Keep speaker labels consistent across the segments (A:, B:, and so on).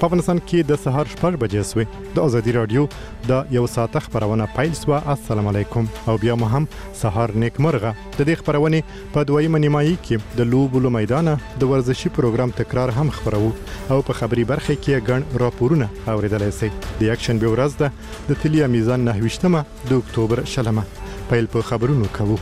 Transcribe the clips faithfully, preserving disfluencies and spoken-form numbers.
A: په افغانستان کې د سهار شپږ بجې سوې. د ازادي رادیو د یو ساعت خبرونه پیل سوه. السلام علیکم او بیا مو هم سهار نیکمرغه. د دې خبرونې په دویمه نیمایي کې د لوبو له میدانه د ورزشي پروګرام تکرار هم خبرو او په خبري برخه کې ګڼ راپورونه اوریدلای شئ. د اکشن به ورځ ده د تلیا میزان نهه ویشتمه د اکتوبر شلمه. پیل په خبرونو کوو.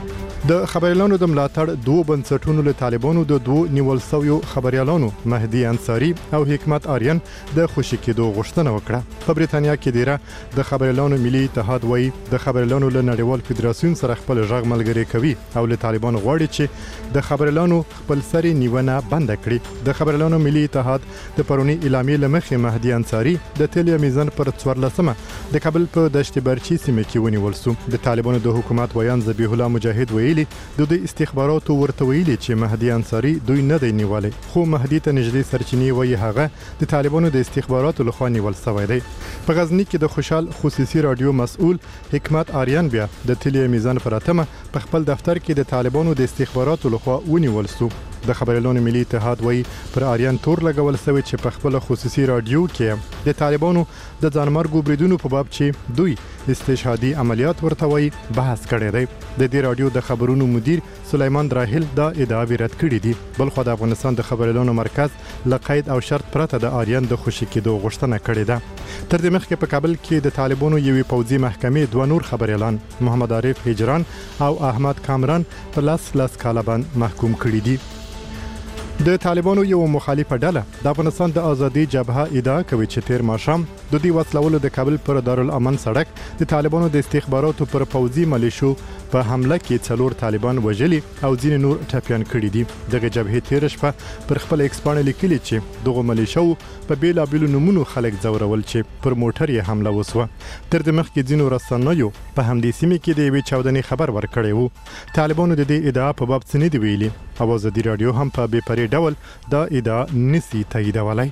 A: د خبريالانو د ملاتړ دوه بنسټونو له طالبانو د دوه نیول شویو خبريالانو مهدي انصاری او حکمت آریان د خوشی کېدو غوښتنه وکړه. په بریتانیا کې دیره د خبريالانو ملي اتحاد وایي د خبريالانو له نړیوال فدراسیون سره خپل ژغ ملګری کوي او له طالبانو غواړي چې د خبريالانو خپل سری نیونه بند کړي. د خبريالانو ملي اتحاد د پرونی اعلامیې لمخې مهدي انصاری د تلیا میزان پر څوارلسمه د کابل په دشت برچی سیمه کې ونیول شو. د طالبانو د حکومت ویان ذبیح الله مجاهد ویلي د دوی استخباراتو ورته ویلي چې مهدي انصاری دوی نه دی نیولای، خو مهدي ته نږدې سرچینې وایي هغه د طالبانو د استخباراتو لخوا نیول شوی دی. په غزنی کې د خوشحال خصوصي رادیو مسؤل حکمت آریان بیا د تلیا میزان پر اتمه په خپل دفتر کې د طالبانو د استخباراتو لخوا ونیول شو. د خبريالانو ملي اتحاد وایي پر آریان تور لګول شوی چې په خپل خصوصي رادیو کې د طالبانو د ځانمرګو بریدونو په باب چې دوی استشهادي عملیات ورته وایي بحث کړی دی. د دې رادیو د خبرونو مدیر سلیمان دراهل دا ادعاوې رد کړې دي. بل خو د افغانستان د خبريالانو مرکز له قید او شرط پرته د آریان د خوشي کېدو غوښتنه کړې ده. تر دې مخکې په کابل کې د طالبانو یوې پوځي محکمې دوه نور خبريالان محمد عارف هجران او احمد کامران په لاس لاس کاله باندې محکوم کړي دي. د طالبانو یو مخالفه ډله د افغانستان د ازادي جبهه ادعا کوي چې تیر ماښام د دوی وسلولو د کابل پر دارالامن سړک د طالبانو د استخباراتو پر پوځي ملیشو په حمله کې څلور طالبان وژلي او ځینې نور ټپیان کړي دي. دغه جبهې تیر شپه پر خپل ایکس باندې لیکلي چې دغه ملیشو په بیلابیلو نمونو خلک ځورول چې پر موټر یې حمله وسوه. تر دې مخکې ځینو رسنیو په همدې سیمه کې د یوې چاودنې خبر ورکړی وو. طالبانو د دې ادعا په باب څه نه دی ویلي او ازادي رادیو هم په بې پرې ډول دا ادعا نسی تاییدولای.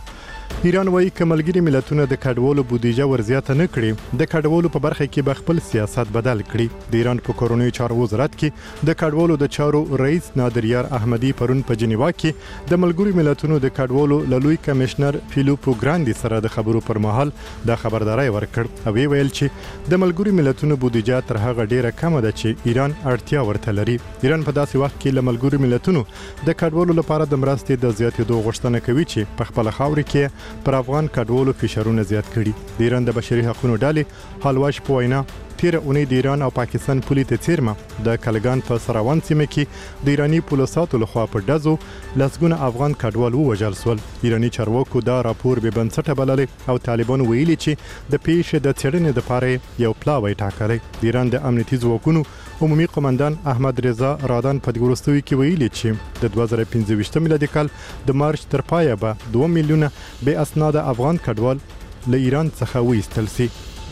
A: ایران وایي چې ملګري ملتونه د کډوالو بودیجه ورزیاته نه کړي د کډوالو په برخه کې به خپل سیاست بدل کړي. د ایران په کورونی چارو وزارت کې د کډوالو د چارو رئیس نادریار احمدی پرون په جنیوا کې د ملګري ملتونو د کډوالو لوی کمشنر فیلیپو ګراندي سره د خبرو پر مهال د خبرداري ورکړ او ویل چې د ملګري ملتونو بودیجه تر هغه ډیره کم ده چې ایران اړتیا ورته لري. ایران په داسې وخت کې له ملګري ملتونو د کډوالو لپاره د مرستې د زیاتېدو غوښتنه کوي چې په خپل خاور کې پر افغان کډوالو فشارونه زیات کړي. د ایران د بشري حقوقو ډلې حلواش په وینا تیر اونۍ د ایران او پاکستان پولې ته څیرمه د کلګان په سراوان سیمه کې د ایرانی پولیساتو لخوا په ډزو لسګونه افغان کډوال ووژل شول. ایرانی چارواکو دا راپور به بنسټه بللی او طالبان ویلي چې د پیښې د څېړنې لپاره یو پلاوی ټاکلی. د ایران د امنیتي ځواکونو عمومي قومندان احمد رضا رادان په دې وروستیو کې ویلي چې د دوه زره پنځه ویشت میلادي کال د مارچ تر پایه به دوه میلیونه بې اسناده افغان کډوال له ایران څخه وایستل شي.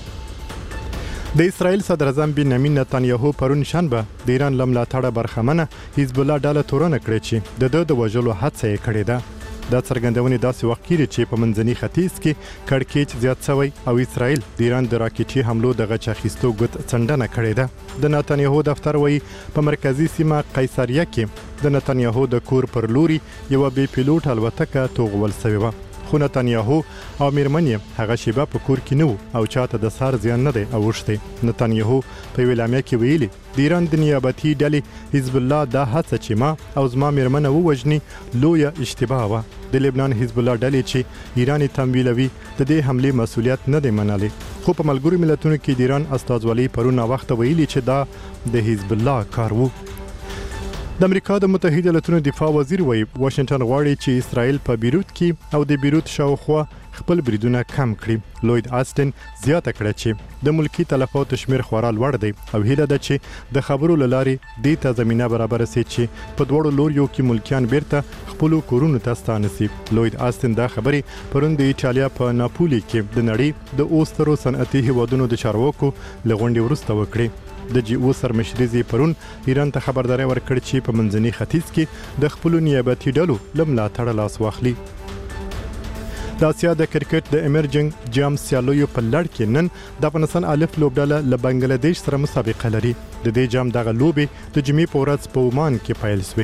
A: د اسرائیل صدر اعظم بنیامین نتانیاهو پرون شنبه د ایران له ملاتړه برخمنه حزب الله ډله تورنه کړې چې د ده د وژلو هڅه یې کړې ده. دا څرګندونې داسې وخت کېږي چې په منځني ختیځ کې کړکېچ زیات شوی او اسرائیل د ایران د راکټي حملو د غچ اخیستو ګوت څنډنه کړې ده. د نتانیاهو دفتر وایي په مرکزي سیمه قیصریه کې د نتانیاهو د کور پر لوري یوه بې پیلوټ الوتکه توغول شوې وه، خو نتانیاهو او میرمن یې هغه شیبه په کور کې نه وو او چاته د سار زیان نه دی اوښتی. نتانیاهو په یوې اعلامیه کې ویلي د ایران د نیابتي ډلې حزب الله دا هڅه چې ما او زما میرمنه ووژني لویه اشتباه وه. د لبنان حزب الله ډلې چې ایران یې تمویلوي د دې حملې مسؤلیت نه دی منلی، خو په ملګرو ملتونو کې د ایران استازولۍ پرون ناوخته ویلي چې دا د حزب الله کار وو. د امریکا د متحده ایالاتونو دفاع وزیر وایي واشنگټن غواړي چې اسرائیل په بیروت کې او د بیروت شاوخوا خپل بریدونه کم کړي. لوید آستن زیاته کړه چې د ملکی تلفاتو شمیر خورا لوړ دی او هیله ده چې د خبرو له لارې دې ته زمینه برابره شي چې په دواړو لوریو کې ملکیان بیرته خپلو کورونو ته ستانه شي. لوید آستن دا خبرې پرون د ایټالیا په ناپولي کې د نړۍ د اوسترو صنعتي هیوادونو د چارواکو له غونډې وروسته وکړې. د جی او سرمشري پرون ایران ته خبرداري ورکړ چې په منځني ختیځ کې د خپل نیابتي ډلو له ملاتړه لاس واخلي. د اسیا د کرکټ د امرجنګ جام سیالیو په لړ کې نن د افغانستان الف لوبډله له بنگلاديش سره مسابقه لري. د دې جام دغه لوبې د جمعې په ورځ په عمان کې پیل شوې.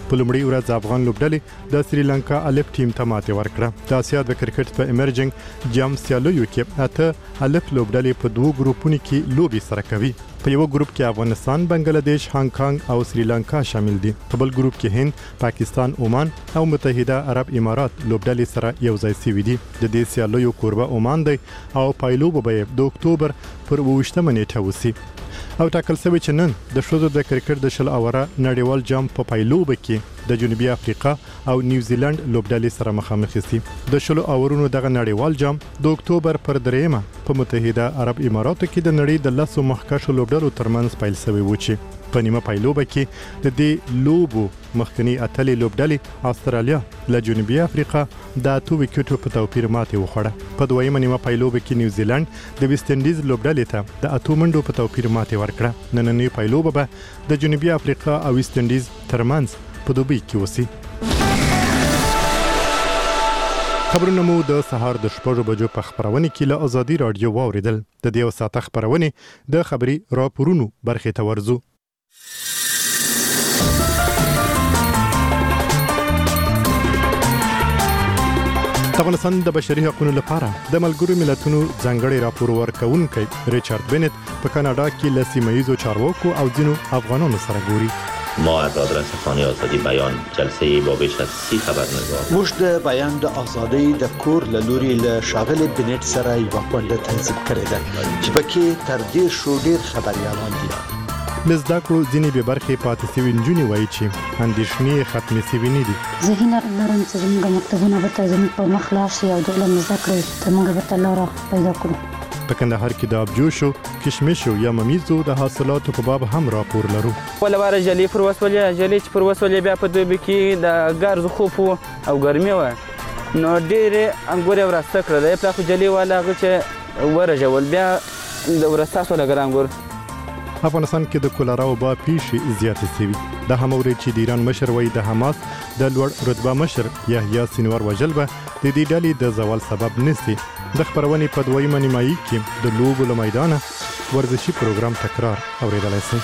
A: په لومړي ورځ افغان لوبډلې د سریلانکا الف ټیم ته ماتې ورکړه. د اسیا د کرکټ په ایمرجنګ جام سیالیو کې اته الف لوبډلې په دوه ګروپونو کې لوبي سره کوي. په یو ګروپ کې افغانستان، بنگلاديش، هانګ کانګ او سریلانکا شامل دي. په بل ګروپ کې هند، پاکستان، عمان او متحده عرب امارات لوبډلې سره یو ځای شوي دي. د دې سیالیو کوربه عمان دی او پایلوب به د اکتوبر پر اوویشتمه نیټه وسی. او ټاکل شوی چې نن د ښځو د کرکټ د شل اوره نړیوال جام په پایلوب کې د جنوبي افریقا او نیوزیلند لوبډلې سره مخامخ شي. د شل اورونو دغه نړیوال جام د اکتوبر پر دریمه په متحده عرب اماراتو کې د نړۍ د لسو مخکښو لوبډلو ترمنځ پیل شوی و چې په نیمه پایلوب کې د دې لوبو مخکنی اتلې لوبډلې استرالیا له جنوبي افریقا د اته وکټو په توپیر ماتې وخوړه. په دویمه نیمه پایلوب کې نیوزیلند د ویسټ انډیز لوبډلې ته د اته منډو په توپیر ماتې ورکړه. نننۍ پایلوب به د جنوبي افریقا او ویسټ انډیز ترمنځ په دوبۍ کې وسی. خبرونه مو د سهار د شپږو بجو په خبرونه کې له ازادي رادیو واوریدل. د دې وساته خبرونه د خبري راپورونو برخه ته ورزو. افغانستان د بشري حقوقو لپاره د ملګرو ملتونو ځانګړي راپور ورکوونکی ریچارد بنت په کاناډا کې له سیمه‌ییزو چارواکو او ځینو افغانانو سره ګوري.
B: ما از آدرس خانه آزادی بیان جلسه با بیش از سی خبرنگار
C: موږ د بیان د ازادۍ د کور له لوري له ښاغلي بنت سره یوه غونډه تنظیم کړې ده چې پکې تر ډېر شو ډېر خبریالان دي.
A: لزدا کړو ځینې به برخې پاتې سوي نجونې وایي چې اندېښنې ختمې سوي نه دي.
D: زه هیله لرم چې زموږ مکتبونه به زموږ په مخ لاړ شي او د علم زده کړې ته موږ به لاره پیدا کړو.
A: په کندهار کې د ابجوشو، کشمشو یا ممیزو د حاصلاتو په باب هم راپور لرو.
E: ولواره جلې پر وسولې جلې چې پر وسولې بیا په دوبي کې د ګرځ خوب او ګرمي و نو ډېرې انګور یې ورسته کړه. د پلاخو جلې والا هغه چې ورژول بیا د ورسته سوله ګر انګور.
A: افغانستان کې د کولرا وبا پیښې زیاتې شوي. د هموري چې د ایران مشر وایي د حماس د لوړ رتبه مشر یحیی سینوار وژل به د دې ډلې د زوال سبب نشي. د خبرونې په دویمه نیمایي کې د لوبو له میدانه ورزشي پروګرام تکرار اوریدلای شئ.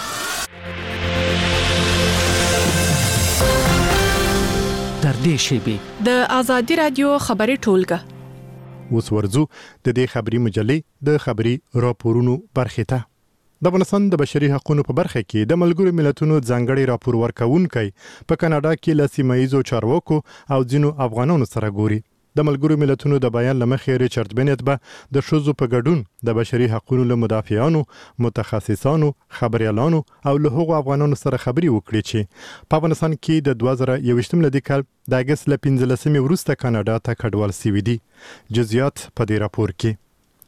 F: تر دې شیبې
G: د ازادي رادیو خبري ټولګه
A: اوس ورزو د دې خبري مجلې د خبري راپورونو برخه ته. د افغانستان د بشري حقوقو په برخه کې د ملګرو ملتونو ځانګړي راپور ورکوونکی په کاناډا کې له سیمه‌ییزو چارواکو او ځینو افغانانو سره ګوري. د ملګرو ملتونو د بیان لمخې ریچارد بنت به د ښځو په ګډون د بشري حقوقو له مدافعانو، متخصصانو، خبريالانو او له هغو افغانانو سره خبري وکړي چې په افغانستان کې د دوه زره یوویشتم لدی کال د اگست له پنځلسمې وروسته کاناډا ته کډوال سوي دي. جزئیات په دې راپور کې.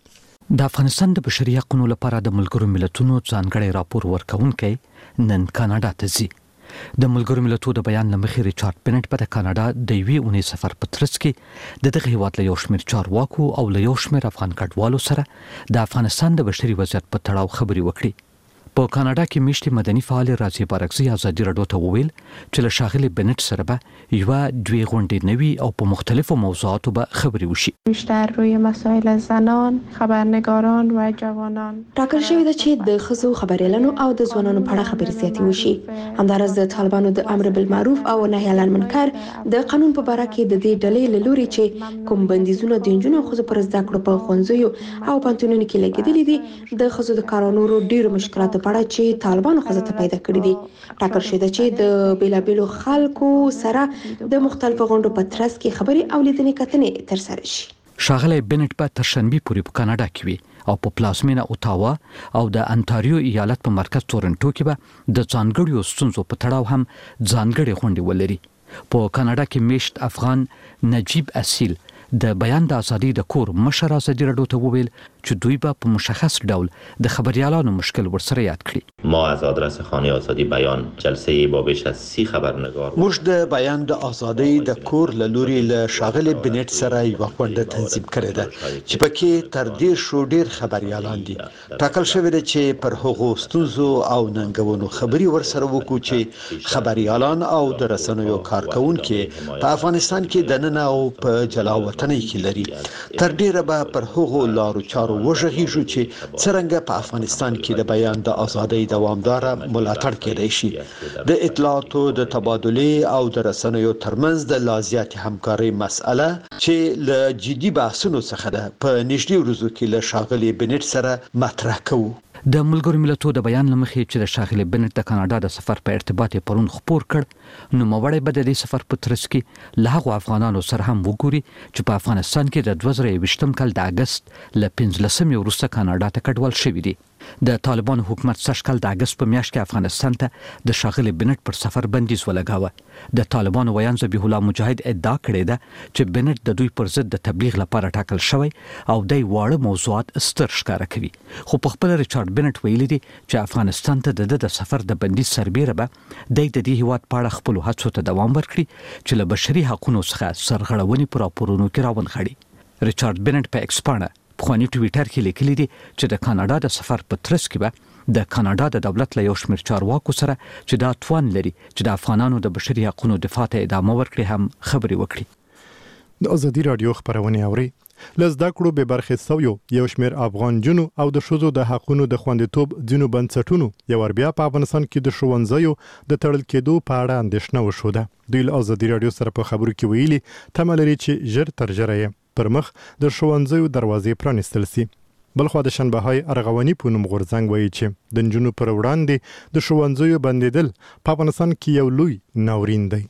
F: د افغانستان د بشري حقوقو لپاره د ملګرو ملتونو ځانګړي راپور ورکوونکی نن کاناډا ته ځي. د ملګرو ملتونو د بیان لمخې ریچارد بنت په کاناډا د یوې اونۍ سفر په ترڅ کې د دغه هیواد له یو شمېر چارواکو او له یو شمېر افغان کډوالو سره د افغانستان د بشري وضعیت په تړاو خبري وکړي. په کاناډا کې میشتي مدني فعال راځي بارکزي ازادي رادیو ته وویل چې له ښاغلي بنت سره به یو دوی غونډې نوي او په مختلفو موضوعاتو به خبري وشي.
H: بیشتر روی مسائل زنان، خبرنگاران و جوانان
I: ټاکل شوی ده چې د ښځو خبريالانو او د ځوانانو په اړه خبري زیاتې وشي. همداراز د طالبانو د امر بالمعروف او نهي عن المنکر د قانون په باره کې د دې ډلې له لوري چې کوم بندیزونه د نجونو او ښځو پر زده کړو په ښوونځیو او پوهنتونونو کې لګېدلي دي د ښځو د کارونو ډېرو مشکلاتو په اړه چې طالبانو ښځو ته پیدا کړي دي. ټاکل شوی ده چې د بیلابیلو خلکو سره د مختلفو غونډو په ترڅ کې خبري او لیدنې کتنې ترسره شي.
F: ښاغلی بنت به تر شنبې پورې په کاناډا کې وي او په پلازمینه اوتاوا او د انټاریو ایالت په مرکز تورنټو کې به د ځانګړیو ستونزو په تړاو هم ځانګړې غونډې ولري. په کاناډا کې میشت افغان نجیب اصیل د بیان د ازادي د کور مشر ازادي رادیو ته وویل چې دوی به په مشخص ډول د خبريالانو مشکل ورسره یاد کړي.
B: ما از آدرس خانه آزادی بیان جلسه با بیش از سی خبرنگار
C: موږ د بیان د ازادۍ د کور له لوري له ښاغلي بنت سره یوه غونډه تنظیم کړې ده چې پکې تر دې شو ډېر خبريالان دي. ټاکل شوی دی چې پر هغو ستونزو او ننګونو خبري ورسره وکړو چې خبريالان او د رسنیو کارکونکو په افغانستان کې د نن او په جلا وطنۍ کې لري. تر ډیره به پر هغو لارو چارو وژغیږو چې څرنګه په افغانستان کې د بیان د ازادۍ دوامدار ملاتړ کېدای شي، د اطلاعاتو د تبادله او د رسنیو ترمنځ د لازیات همکاري مسأله چې له جدي بحثونو څخه ده په نږدې ورځو کې له ښاغلي بنټ سره مطرح کوو.
F: د ملګرو ملتونو د بیان لمخې چې د ښاغلي بنټ د کاناډا د سفر په ارتباط پرون خبر کړ، نو موړی به د دې سفر په ترڅ کې له هغو افغانانو سره هم وګوري چې په افغانستان کې د دوه زره یوویشتم کال د اگست له پنځلسمې وروسته کاناډا ته کډوال شوي دي. د طالبانو حکومت سږ کال د اگست په میاشت کې افغانستان ته د ښاغلي بنټ پر سفر بندیز ولګاوه. د طالبانو ویان ذبیح الله مجاهد ادعا کړې ده چې بنټ د دوی پر ضد د تبلیغ لپاره ټاکل شوی او د واړه موضوعات ستر ښکاره کوي. خو په خپل ریچارډ بنټ ویلي دي چې افغانستان ته د د سفر د بندیز سربیره به د دې هیواد په اړه خپل هڅو ته دوام ورکړي چې له بشري حقوقو څخه سرغړونې پر راپورونو کې راونغاړي. ریچارډ بنټ په ایکس پاڼه پخوانی ټویټر کې لیکلي دي چې د کاناډا د سفر په ترڅ کې به د کاناډا د دولت له یو شمېر چارواکو سره چې دا توان لري چې د افغانانو د بشري حقوقو دفاع ته ادامه ورکړي هم خبرې وکړي.
A: د ازادي رادیو خبرونه اوري. لزدا کړو به برخه سویو یو شمېر افغان جنو او د شوزو د حقوقو د خوندیتوب ځینو بنسټونو یو بیا په افغانستان کې د شوونځیو د تړل کېدو په اړه اندېښنه وشوده. دوی له ازادي رادیو سره په خبرو کې ویلي تمه لري چې ژر تر ژره پر مخ د شوونځیو دروازې پرانیستل سي. بلخو د شنبه‌های ارغواني په نوم غورځنګ وایي چې د نجونو پر وړاندې د شوونځیو بندیدل په افغانستان کې یو لوی ناورین دی.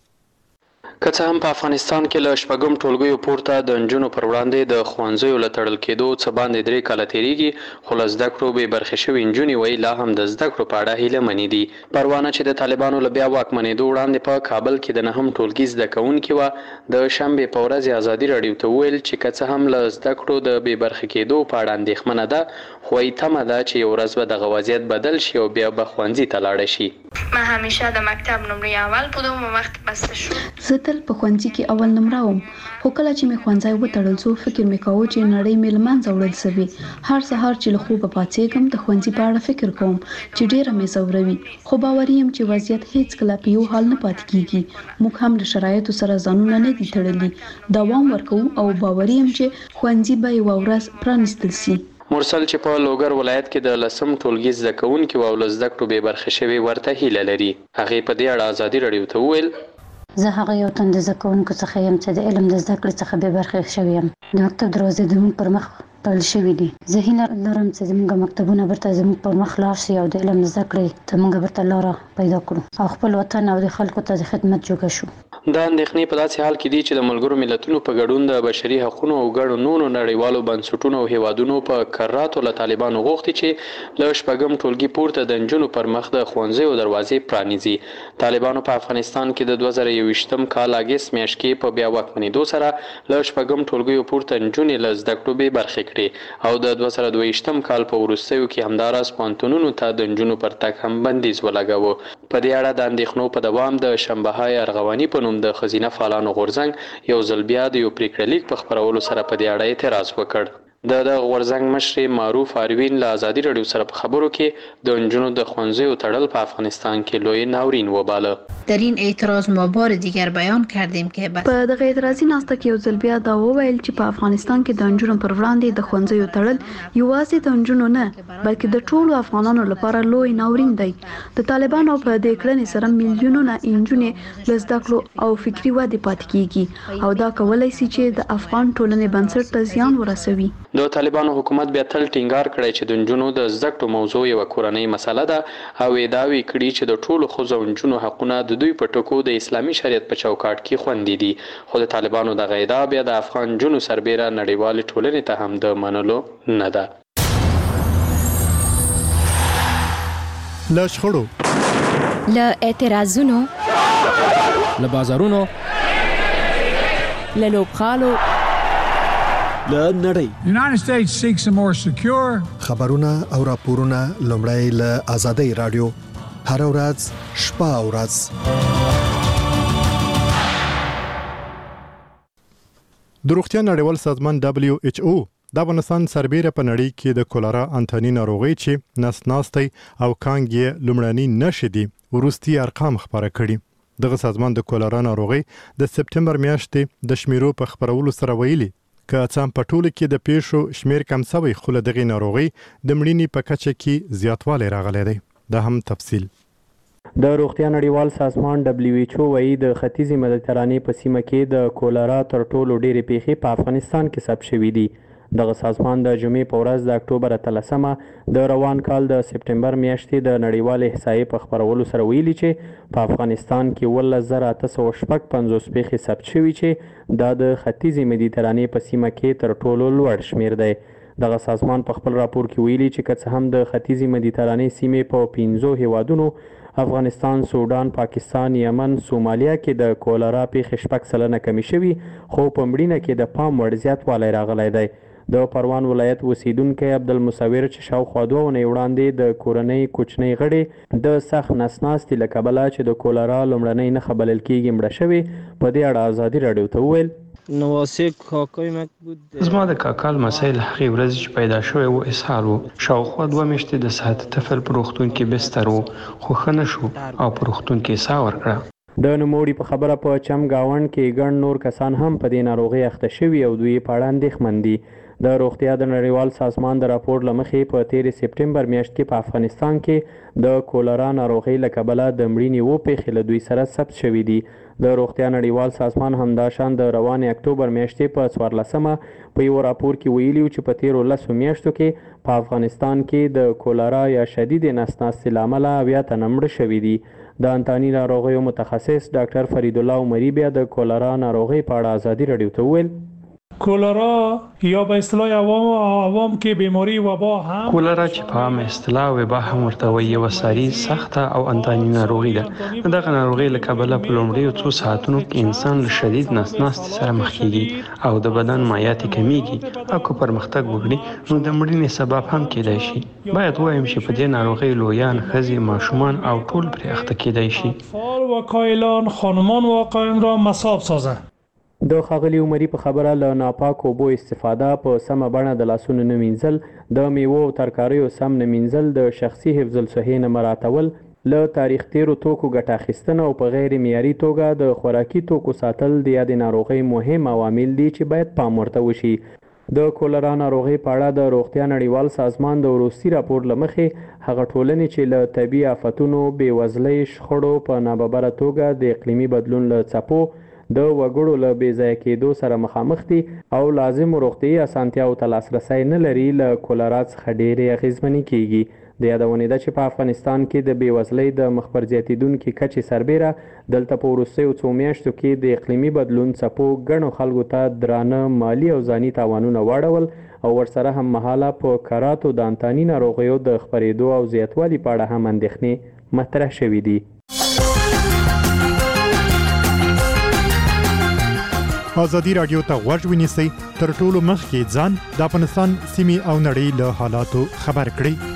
J: که څه هم په افغانستان کې له شپږم ټولګیو پورته د نجونو پر وړاندې د ښوونځیو له تړل کېدو څه باندې درې کاله تېرېږي، خو له زده کړو بې برخې شوې نجونې وایي لا هم د زده کړو په اړه هیلهمنې دي. پروانه چې د طالبانو له بیا واکمنېدو وړاندې په کابل کې د نهم ټولګي زده کوونکې وه، د شنبې په ورځ ازادي راډیو ته وویل چې که څه هم له زده کړو د بې برخې کېدو په اړه اندېښمنه ده، خو یې تمه ده چې یو ورځ به دغه وضعیت بدل شي او بیا به ښوونځي ته لاړه شي.
K: ما همیشه د مکتب نمره اول په دوم وخت بسته شو.
L: زه تل په ښوونځي کې اول نمره وم، خو کله چې مې ښوونځی وتړل شو فکر مې کاوه چې نړۍ مې له منځه وړل سوې. هر سهار چې له خوبه پاڅېږم د ښوونځي په اړه فکر کوم چې ډېره مې ځوروي، خو باوري یم چې وضعیت هیڅکله په یو حال نه پاتې کېږي. موږ هم له شرایطو سره ځانونه نه دي تړلي، دوام ورکوو او باوري یم چې ښوونځي به یوه ورځ پرانیستل سي.
J: مرسل چې په لوګر ولایت کې د لسم ټولګي زده کوونکي او له زده کړو بې برخې شوي ورته هیله لري. هغې په دې اړه ازادي راډیو ته وویل
D: زه هغه یو تن د زده کوونکو څخه یم چې د علم د زده کړې څخه بې برخې شوی یم. د مکتب دروازې زموږ پر مخ تړل شوي دي. زه هیله لرم چې زموږ مکتبونه بیرته زموږ پر مخ لاړ شي او د علم د زده کړې ته موږ بیرته لاره پیدا کړو او خپل وطن او د خلکو ته د خدمت جوګه شو.
J: دا اندېښنې په داسې حال کې دي چې د ملګرو ملتونو په ګډون د بشري حقوقو او ګڼو نورو نړیوالو بنسټونو او هیوادونو په کراتو له طالبانو غوښتي چې له شپږم ټولګي پورته د نجونو پر مخ د ښوونځیو دروازې پرانیزي. طالبانو په افغانستان کې د دوه زره یوویشتم کال اګست میاشت کې په بیا واکمنېدو سره له شپږم ټولګیو پورته نجونې له زده کړو بې برخې کړې او د دوه زره دوه ویشتم کال په وروستیو کې همداراز پوهنتونونو ته د نجونو پر تګ هم بندیز ولګاوه. په دې اړه د اندېښنو په دوام د شنبه‌های ارغواني په نوم د ښځینه فعالانو غورځنګ یو ځل بیا د یو پریکړه لیک په خپرولو سره په دې اړه اعتراض وکړ. د دغه غورځنګ مشر معروف اروین له ازادي راډیو سره په خبرو کې د نجونو د ښوونځیو تړل په افغانستان کې لوی ناورین وباله.
M: در این اعتراض ما بار دیگر بیان کردیم که
L: په دغه اعتراضي ناسته کې یو ځل بیا دا وویل چې په افغانستان کې د نجونو پر وړاندې د ښوونځیو تړل یوازې د نجونو نه بلکې د ټولو افغانانو لپاره لوی ناورین دی. د طالبانو په دې کړنې سره میلیونونه نجونې له زده کړو او فکري ودې پاتې کیږي او دا کولای شي چې د افغان ټولنې بنسټ ته زیان ورسوي.
J: د طالبانو حکومت بیا تل ټینګار کړی چې د نجونو د زده کړو موضوع یوه کورنۍ مسله ده او ادعاوې کړي چې د ټولو ښځو او نجونو حقونه د دوی په ټکو د اسلامي شریعت په چوکاټ کې خوندي دي. خو د طالبانو دغه ادعا بیا د افغان نجونو سربیره نړیوالې ټولنې ته هم د منلو نه ده.
A: له شخړو،
G: له اعتراضونو،
N: له بازارونو،
G: له لوبغالو،
C: له نړۍ.
O: United States seeks a more secure.
P: خبرونه او راپورونه لومړی له ازادي رادیو هر ورځ شپه او ورځ.
A: د روغتیا نړیوال سازمان دبليو ایچ او د افغانستان سربیره په نړۍ کې د کولرا انتاني ناروغي چې نس ناستي او کانګي لومړني نښې دي ورستي ارقام خبره کړي. دغه سازمان د کولرا ناروغي د سپتمبر میاشتې د شمیرو په خبرولو سره ویلي که څام په ټوله کې د پیښو شمیر کم شوی خو له دغې ناروغۍ د مړینې په کچه کې زیاتوالی راغلی دی. دا هم تفصیل.
J: د روغتیا نړیوال سازمان دبلیو ایچ او وايي د ختیځې مدیترانې په سیمه کې د کولرا تر ټولو ډېرې پیښې په افغانستان کې ثبت شوي دي. دغه سازمان د جمعې په ورځ د اکتوبر اتلسمه د روان کال د سپټمبر میاشتې د نړیوال احصایې په خپرولو سره ویلي چې په افغانستان کې اوولس زره اته سوه شپږ پنځوس پیښې ثبت شوي چې دا د ختیځې مدیترانې په سیمه کې تر ټولو لوړ شمیر دی. دغه سازمان په خپل راپور کې ویلي چې که څه هم د ختیځې مدیترانې سیمې په پنځو هیوادونو افغانستان، سودان، پاکستان، یمن، سومالیا کې د کولرا پیښې شپږ سلنه کمې شوي، خو په مړینه کې د پام وړ زیاتوالی راغلی دی. د پروان ولایت اوسیدونکی عبدالمصور چې شاوخوا دوه اونۍ وړاندې د کورنۍ کوچنۍ غړي د سخت نسناستې له کبله چې د کولرا لومړنۍ نښه بلل کېږي مړه شوې، په دې اړه ازادي راډیو ته وویل زما د کاکا لمسی له هغې ورځې چې پیدا شوی و اسهال و. شاوخوا دوه میاشتې د صحت طفل په روغتون کې بستر و، خو ښه نه شو او په روغتون کې ساه ورکړه. د نوموړي په خبره په چم گاونډ کې ګڼ نور کسان هم په دې ناروغۍ اخته شوي او دوی په اړه اندېښمن دي. د روغتیا د نړیوال سازمان د راپور له مخې په تېرې سپټمبر میاشت کې په افغانستان کې د کولرا ناروغۍ له کبله د مړینې اووه پیښې له دوی سره ثبت شوي دي. د روغتیا نړیوال سازمان همداشان د روانې اکتوبر میاشتې په څوارلسمه په یو راپور کې ویلي و چې په تېرو لسو میاشتو کې په افغانستان کې د کولرا یا شدید نسناستې له امله اویا تنه مړه شوي دي. د انتاني ناروغیو متخصص ډاکټر فرید الله عمري بیا د کولرا ناروغۍ په اړه ازادي راډیو ته وویل
Q: کولرا یا به اصطلاح عوام عوام کې بیماری وبا هم
J: کولرا چې په عام اصطلاح وبا هم ورته وایي یوه ساري سخته او انتاني ناروغي ده. دغه ناروغۍ له کبله په لومړیو څو ساعتونو کې انسان له شدید نسناستې سره مخ کېږي او د بدن مایعات یې کمیږي او که پرمختګ وکړي نو د مړینې سبب هم کېدای شي. باید ووایم چې په دې ناروغۍ لویان، ښځې، ماشومان او ټول پرې اخته کېدای شي.
Q: اطفال و کایلان، خانمان و آقایان را مصاب سازه.
J: د ښاغلي عمري په خبره له ناپاکو اوبو استفاده، په سمه بڼه د لاسونو نه مینځل، د میوو او ترکاریو سم نه مینځل، د شخصي حفظ الصحې نه مراعتول، له تاریخ تیرو توکو ګټه اخیستنه او په غیر معیاري توګه د خوراکي توکو ساتل د یادې ناروغۍ مهم عوامل دي چې باید پام ورته وشي. د کولرا ناروغۍ په اړه د روغتیا نړیوال سازمان د وروستي راپور له مخې هغه ټولنې چې له طبي آفتونو، بېوزلۍ، شخړو په ناببره توګه د اقلیمي بدلون له څپو د وګړو له بې ځایه کېدو سره مخامخ دي او لازمو روغتیایي اسانتیاو ته لاسرسی نه لري، له کولرا څخه ډېرې اغېزمنې کېږي. د یادونې ده چې په افغانستان کې د بېوزلۍ د مخ پر زیاتېدونکي کچې سربیره دلته په وروستیو څو میاشتو کې د اقلیمي بدلون څپو ګڼو خلکو ته درانه مالي او ځاني تاوانونه واړول او ورسره هم مهاله په کراتو د انتاني ناروغیو د خپرېدو او زیاتوالي په اړه هم اندېښنې مطرح شوي دي.
A: ازادي راډیو ته غوږ ونیسئ، تر ټولو مخکې ځان د افغانستان سیمې او نړۍ له حالاتو خبر کړئ.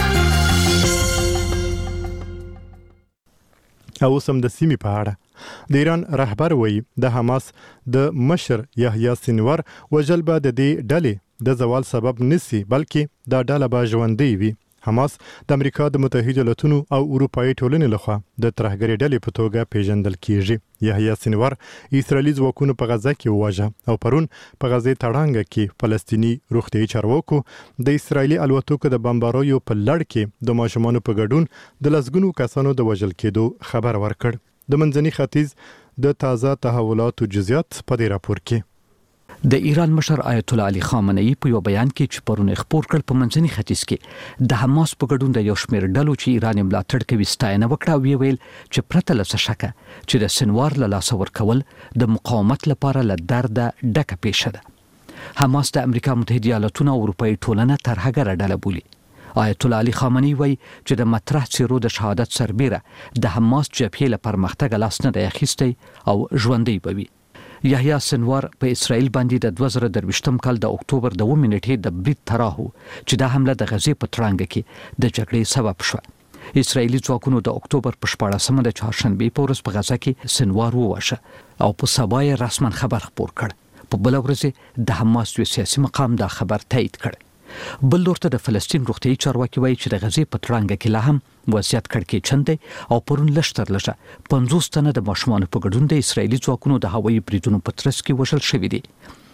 A: او سم د سیمې په اړه د ایران رهبر وایي د حماس د مشر یحیی سینوار وژل به د دې ډلې د زوال سبب نسی، بلکې دا ډله به ژوندۍ وي. حماس د امریکا د متحده ایالاتونو او اروپایي ټولنې لخوا د ترهګرۍ ډلې په توګه پیژندل کیږي. یحیی سینوار اسرائیلي ځواکونو په غزه کې وواژه او پرون په غزې تړانګه کې فلسطیني روغتیایي چارواکو د اسرائیلي الوتکو د بمباریو په لړ کې د ماشومانو په ګډون د لسګونو کسانو د وژل کېدو خبر ورکړ. د منځني ختیځ د تازه تحولاتو جزئیات په دې راپور کې.
F: د ایران مشر آیت الله علي خامنه‌ای په یو بیان کې چې پرون خبر کړ په منځني ختیځ کې د حماس په ګډون د یو شمېر ډلو چې ایران ملاتړ کوي ستاینه وکړه او ویل چې پرته له څه شکه چې د سنوار له لاسه ورکول د مقاومت لپاره له درده ډکه پیښه ده. حماس د امریکا متحده ایالاتونو او اروپایي ټولنه ترهګره ډله بولي. آیت الله علي خامنه‌ای وایي چې د مطرح څیرو د شهادت سربیره د حماس جبهې له پرمختګ لاس نه دی اخیستی او ژوندۍ به وي. یحیی سینوار په اسرائیل باندې د دوه زره درویشتم کال د اکتوبر د اووه نیټې د برید تراهو چې دا حمله د غزې په تړانګه کې د جګړې سبب شوه. اسرائیلي ځواکونو د اکتوبر په شپاړسمه د چهارشنبې په ورځ په غزه کې سینوار وواژه او په سبا یې رسما خبر خپور کړ. په بله ورځ د حماس یو سیاسي مقام دا خبر تایید کړ. بل لورته د فلسطین روغتیایي چارواکي وایي چې د غزې په تړانګه کې لا هم وضعیت کړکېچن دی او پرون لږ تر لږه پنځوس تنه د ماشومانو په ګډون د اسرائیلي ځواکونو د هوایي بریدونو په ترڅ کې وژل شوي دي.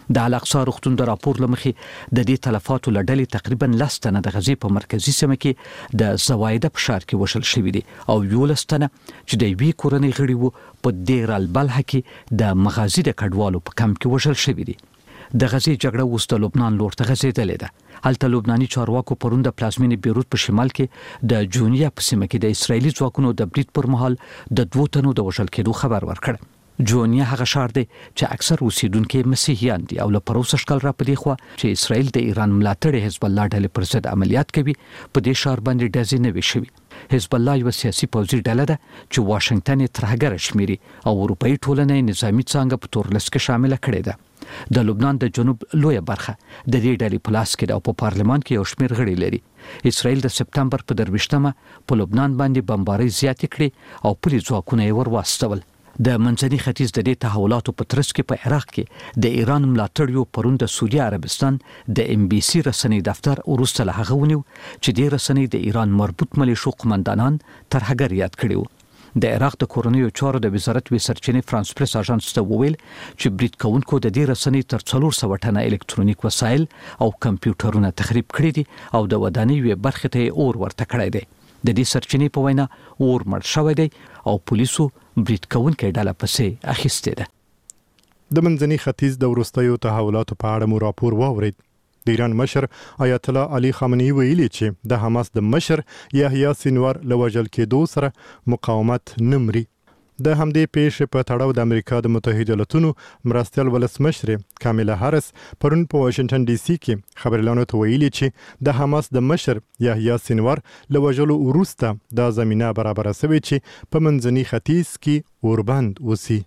F: د الاقصی روغتون د راپور لمخې د دې تلفاتو لړلې تقریبا لس تنه د غزې په مرکزی سیمه کې د زوایده په ښار کې وشل شوي دي او یولس تنه چې د یوې کورنۍ غړي وو په دیر البلح کې د مغازي د کډوالو په کمپ کې وشل شوي دي. د غزې جګړه اوس د لبنان لور ته غځېدلې ده. هلته لبناني چارواکو پرون د پلازمینې بیروت په شمال کې د جونیا په سیمه کې د اسرایلي ځواکونو د برید پر مهال د دوو تنو د وژل کېدو خبر ورکړ. جونیا هغه ښار دی چې اکثر اوسیدونکي مسیحیان دي او له پروسه شکل را پدې خو چې اسرائیل د ایران ملاتړ حزب الله ډلې پر ضد عملیات کوي په دې ښار باندې ډزې نه وي شوي. حزب الله یو سیاسي پوځي ډله ده چې واشنگټن یې ترهګره شمیري او اروپאי ټولنې نظامی څانګه په تورلس کې شامل کړي ده. د لبنان د جنوب لویه برخه د دې ډلې په لاس کې ده او په پارلمان کې یو شمېر غړي لري. اسرائیل د سپتمبر په درویشتمه په لبنان باندې بمبارۍ زیاتې کړې او پولیس ځواکونه یې ور واستول. د منځني ختیځ د دې تحولاتو په ترڅ کې په عراق کې د ایران ملاتړیو پرون د سعودي عربستان د ام بي سي رسنۍ دفتر وروسته له هغه ونیو چې د رسنۍ د ایران مربوط ملیشو قومندانان ترهګر یاد کړي وو. د عراق د کورنیو چارو د وزارت وی سرچینې فرانس پریس اژانس ته وویل چې برید کوونکو د دې رسنۍ تر څلور سوه ټنه الکترونیک وسایل او کمپیوټرونه تخریب کړي دي او د ودانۍ یوې برخې ته اور ورته کړی دی. د دې سرچینې په وینا اور مړ شوی دی او پولیسو برید کوونکې ډله پسې اخیستې ده.
A: د منځني ختیځ د وروستیو تحولاتو په اړه مو راپور واورید. د ایران مشر آیت الله علي خامنه‌ای ویلي چې د حماس د مشر یحیی سینوار له وژل کېدو سره مقاومت نه مري. د همدې پیښې په تړاو د امریکا د متحده ایالاتونو مرستیال ولسمشر کاملا هارس پرون په واشنگټن ډي سي کې خبريالانو ته ویلي چې د حماس د مشر یحیی سینوار له وژلو وروسته دا زمينه برابره شوې چې په منځني ختیځ کې اوربند وسی.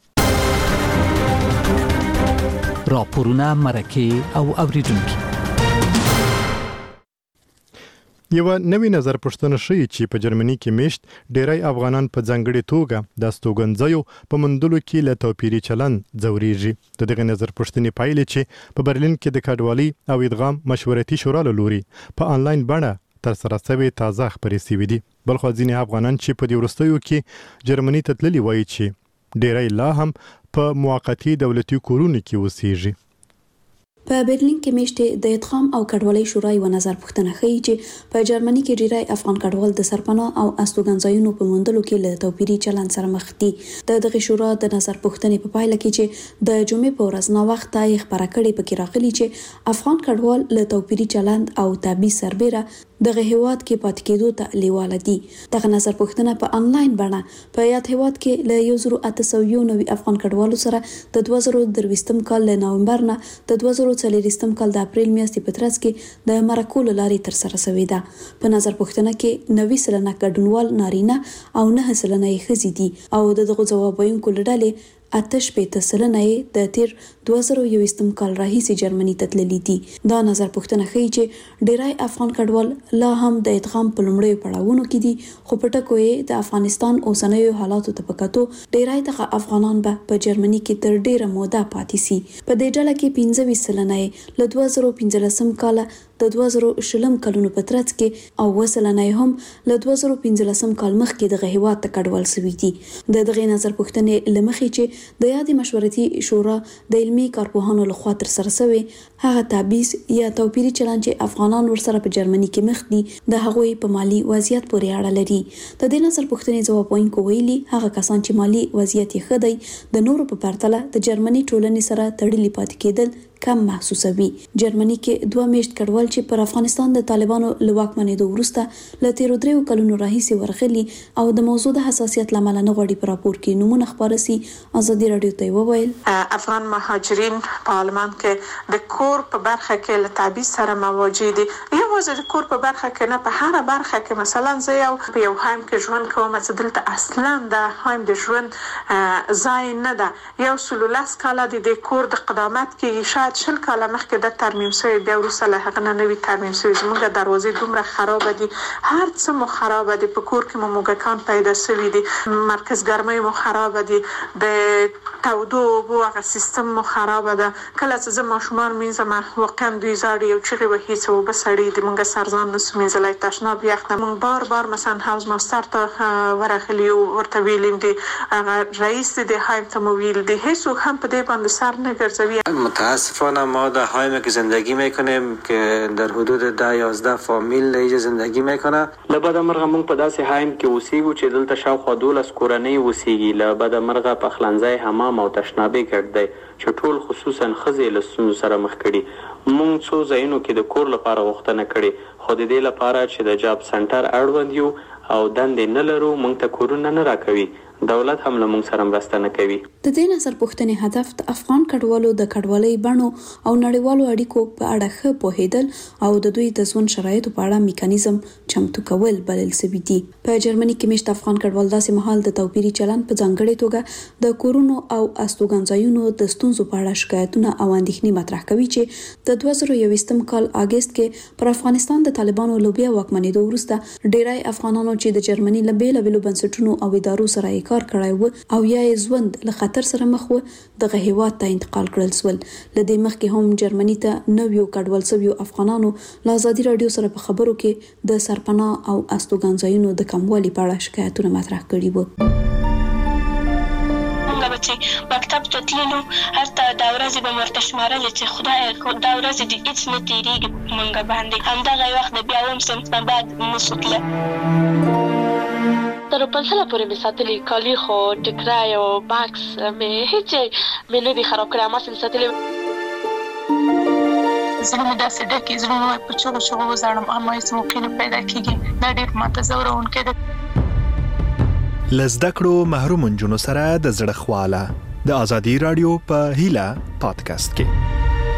F: راپورونه مرکه او اوریدونکو
A: یو نوی نظر پوښتنه شوی چې په جرمني کې میشت ډیری افغانان په ځانګړي توګه د استوګنځیو په مندلو کې له توپیري چلن ځوريږي. د دغه نظر پوښتنې پایلې چې په برلین کې د کډوالۍ او ادغام مشورتي شورا له لوري په انلاین بڼه تر سره شوی تازه خبرې شوې دي. بلخو ځینې افغانان چې په دې وروستیو کې جرمني ته تللي وایي چې ډیری لا هم په موقتی دولتي کورونو کې اوسېږي.
L: په برلین کې میشته د ادغام او کډوالۍ شورا یو نظر پوښتنه ښیي چې په جرمني کې ډیری افغان کډوال د سرپناه او استوګنځایونو په موندلو کې له توپیري چلند سره مخ دي. د دغه شورا د نظر پوښتنې په پایله کې چې د جمعې په ورځ نو وخت یې خبره کړې پکې راغلي چې افغان کډوال له توپیري چلند او تبعیض سربېره دغه هیواد کې پاتې کېدو ته لیواله دي. دغه نظر پوښتنه په انلاین بڼه په یاد هیواد کې له یو زرو اته سوه نوي افغان کډوالو سره د دوه زره درویشتم کال له نومبر نه د دوه زره څلوېښتم کال د اپریل میاشتې په ترڅ کې د مرکو له لارې ترسره شوې ده. په نظر پوښتنه کې نوي سلنه ګډونوال نارینه او نه سلنه یې ښځې دي او د دغو ځواب ویونکو له ډلې اته شپېته سلنه یې د تیر دوه زره یوویشتم کال راهیسې جرمني ته تللي دي. دا نظر پوښتنه ښیي چې ډیری افغان کډوال لا هم د ادغام په لومړیو پړاوونو کې دي خو په ټکو یې د افغانستان اوسنیو حالاتو ته په کتو ډیری دغه افغانان به په جرمني کې تر ډیره موده پاتې سي. په دې ډله کې پنځه ویشت سلنه یې له دوه زره پنځلسم کاله د دوه زره شلم کلونو په ترڅ کې او اووه سلنه یې هم له دوه زره پنځلسم کال مخکې دغه هیواد ته کډوال شوي دي. د دغه نظر پوښتنې له مخې چې د یادې مشورتي شورا د علمي کارپوهانو لخوا ترسره شوی هغه تبعیض یا توپیري چلند چې افغانان ورسره په جرمني کې مخ دي د هغوی په مالی وضعیت پورې اړه لري. د دې نظر پوښتنې ځواب ویونکو ویلي هغه کسان چې مالی وضعیت یې ښه دی د نورو په پرتله د جرمني ټولنې سره تړلي پاتې کېدل کم محسوسوي. جرمني کې دوه میاشت کډوال چې پر افغانستان د طالبانو له واکمنېدو وروسته له تیرو دریو کلونو راهیسې ورغلي او د موضوع د حساسیت له امله نه غواړي په راپور کې نومونه خپاره سي. ازادي راډیو ته وویل
R: افغان مهاجرین په آلمان کې د کور په برخه کې له تبعیض سره مواجه دي. یوازې د کور په برخه کې نه په هر برخه کې مثلا زه یو په یو هایم کې ژوند کوم چې دلته اصلا د هایم د ژوند ځای نه ده. یو سلولاس کاله د کور د قدامت کې شاید شل کاله مخکې د ترمیم شوی بیا وروسته له هغه نه نوي ترمیم شوي زموږ دروازې دومره خرابه دي هر څه مو خرابه دي. په کور کې مو موږکان پیدا شوي دي مرکز ګرمۍ مو خرابه دي د تودو اوبو هغه سیستم مو خرابه ده. کله چې زه ماشومان مینځم واقعا دوی زاړي یو چغې وهي چې اوبه سړې دي موږ سرځان نسو مینځلی تشناب یخ ده. موږ بار بار مثلا هاوس ماستر ته ورغلي ورته ویلیم دي هغه رئیس د هایم ته مو ویل دي هیڅوک هم په دې باندې سر نه ګرځوي.
S: متاسف متاسفانه ما در هایم که زندگی میکنیم که در حدود ده یازده فامیل اینجا زندگی میکنه.
J: له بده مرغه موږ په داسې هایم کې اوسېږو چې دلته شاوخوا دولس کورنۍ اوسېږي. له بده مرغه پخلنځی، حمام او تشنابي ګډ دی چې ټول خصوصا ښځې له ستونزو سره مخ کړي. موږ څو ځایونو کې د کور لپاره غوښتنه کړې، خو د دې لپاره چې د جاب سنټر اړوند یو او دندې نه لرو موږ ته کورونه نه راکوي. دولت هم له موږ سره مرسته نه کوي.
L: د دې نظر پوښتنې هدف د افغان کډوالو د کډوالۍ بڼو او نړیوالو اړیکو په اړه ښه پوهیدل او د دوی د ژوند شرایطو په اړه میکانیزم چمتو کول بلل شوي دي. په جرمني کې مشت افغان کډوال داسې مهال د توپیري چلند په ځانګړې توګه د کورونو او استوګنځایونو د ستونزو په اړه شکایتونه او اندېښنې مطرح کوي چې د دوه زره یوویشتم کال اګست کې پر افغانستان د طالبانو له بیا واکمنېدو وروسته ډیری افغانانو چې د جرمني له بیلابېلو بنسټونو او ادارو سره کار کړی و او یا یې ژوند له خطر سره مخ و دغه هیواد ته انتقال کړل شول. له دې مخکې هم جرمني ته نویو کډوال شویو افغانانو له ازادي راډیو سره په خبرو کې د سرپناه او استوګنځایونو د کموالي په اړه شکایتونه مطرح کړي وو.
K: چې مکتب ته تللو هلته دا ورځې به ورته شمارلې چې خدای دا ورځې دې هېڅ نه تېرېږي په موږ باندې. همدغه وخت د بیا اووم صنف نه بعد نسو تله.
T: تر پنځله پورې مې ساتلي کالي، خو ټکری او بکس مې هېڅ مې نه دي خراب کړی، هماسې مې ساتلي.
R: زړه مې داسې ډکې، زړه مې په چغو چغو وزاړم، اما هېڅ موقع نه پیدا کېږي. دا ډېر ماته ځوروونکی ده.
P: له زده کړو محروم نجونو سره د زړه خواله د ازادي راډیو په هیله پادکاسټ کې.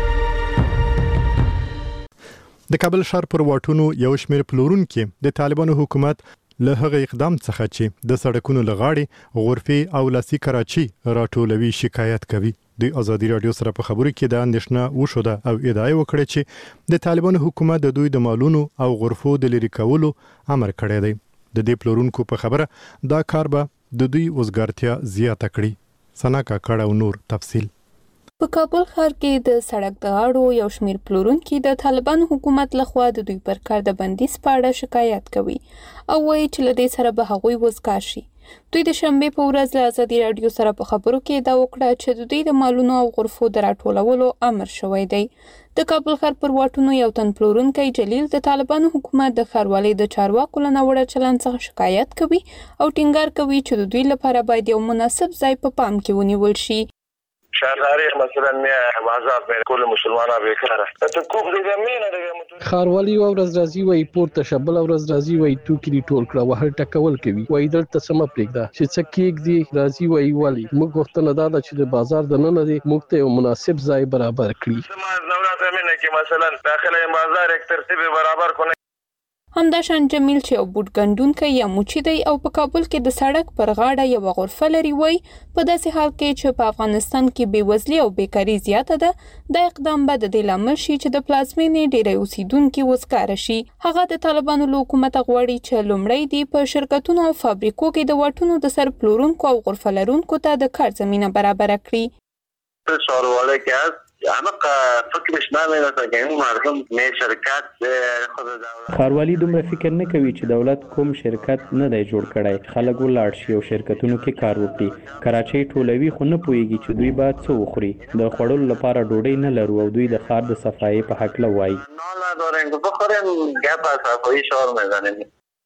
A: د کابل ښار پر واټونو یو شمېر پلورونکي د طالبانو حکومت له هغه اقدام څخه چې د سړکونو لغاړي غرفې او لاسي کراچي راټولوي شکایت کوي. د ازادي راډیو سره په خبرو کې د اندېښنه وشوده او ادعا وکړه چې د طالبانو حکومت د دوی د مالونو او غرفو د لري کولو امر کړی دی. د دې پلورونکو په خبره دا کار به د دوی وزګارتیا زیاته کړي. ثنا کاکړ او نور تفصیل.
G: په کابل ښار کې د سړک د غاړو یو شمېر پلورونکي د طالبانو حکومت لخوا د دوی پر کار د بندیز په اړه شکایت کوي او وایي چې له دې سره به هغوی وزګار شي. دوی د شنبې په ورځ له ازادي راډیو سره په خبرو کې ادعا وکړه چې د دوی د مالونو او غرفو د راټولولو امر شوی دی. د کابل ښار پر واټونو یو تن پلورونکی جلیل د طالبانو حکومت د ښاروالۍ د چارواکو له ناوړه چلند څخه شکایت کوي او ټینګار کوي چې د دوی لپاره باید یو مناسب ځای په پام کې ونیول شي.
U: شهرداری مثلا بازار به کل مسلمانان بیکاره ته کوم دې مینه
N: ښاروالي او ورځ راځي وای پورته شبل او ورځ راځي وای توکي ټول کړه وهر ټکول کوي وای دلته سم پرېږده چې څه کېږ دی راځي وای والی موږ وختونه دا چې د بازار د نن دی موږ ته یو مناسب ځای برابر کړي.
U: دولت مینه کې مثلا داخله بازار یک ترتیب برابر کړي.
G: همداشان جمیل چې یو بوټ ګنډونکی یا موچی دی او په کابل کې د سړک پر غاړه یوه غرفه لري وای په داسې حال کې چې په افغانستان کې بېوزلي او بیکاري زیاته ده دا اقدام به د دې لامل شي چې د پلازمینې ډېری اوسیدونکي وزګاره شي. هغه د طالبانو له حکومته غواړي چې لومړی دی په شرکتونو او فابریکو کې د واټونو د سر پلورونکو او غرفه لرونکو ته د کار زمینه برابره کړي.
U: ښاروالۍ کې هست عمق فکرش نامه ده که مردم می شرکت خود دولت
J: ښاروالي دومره فکر نه کوي چې دولت کوم شرکت نه دی جوړ کړی. خلک ولاړ شي او شرکتونو کې کار وکړي. کراچۍ ټولوي خو نه پوهېږي چې دوی باید څه وخوري. د خوړلو لپاره ډوډۍ نه لرو او دوی د ښار د صفایۍ په هکله وایي.
U: نه نداریم که بخوریم گپ از صفایي شعار میزنیم.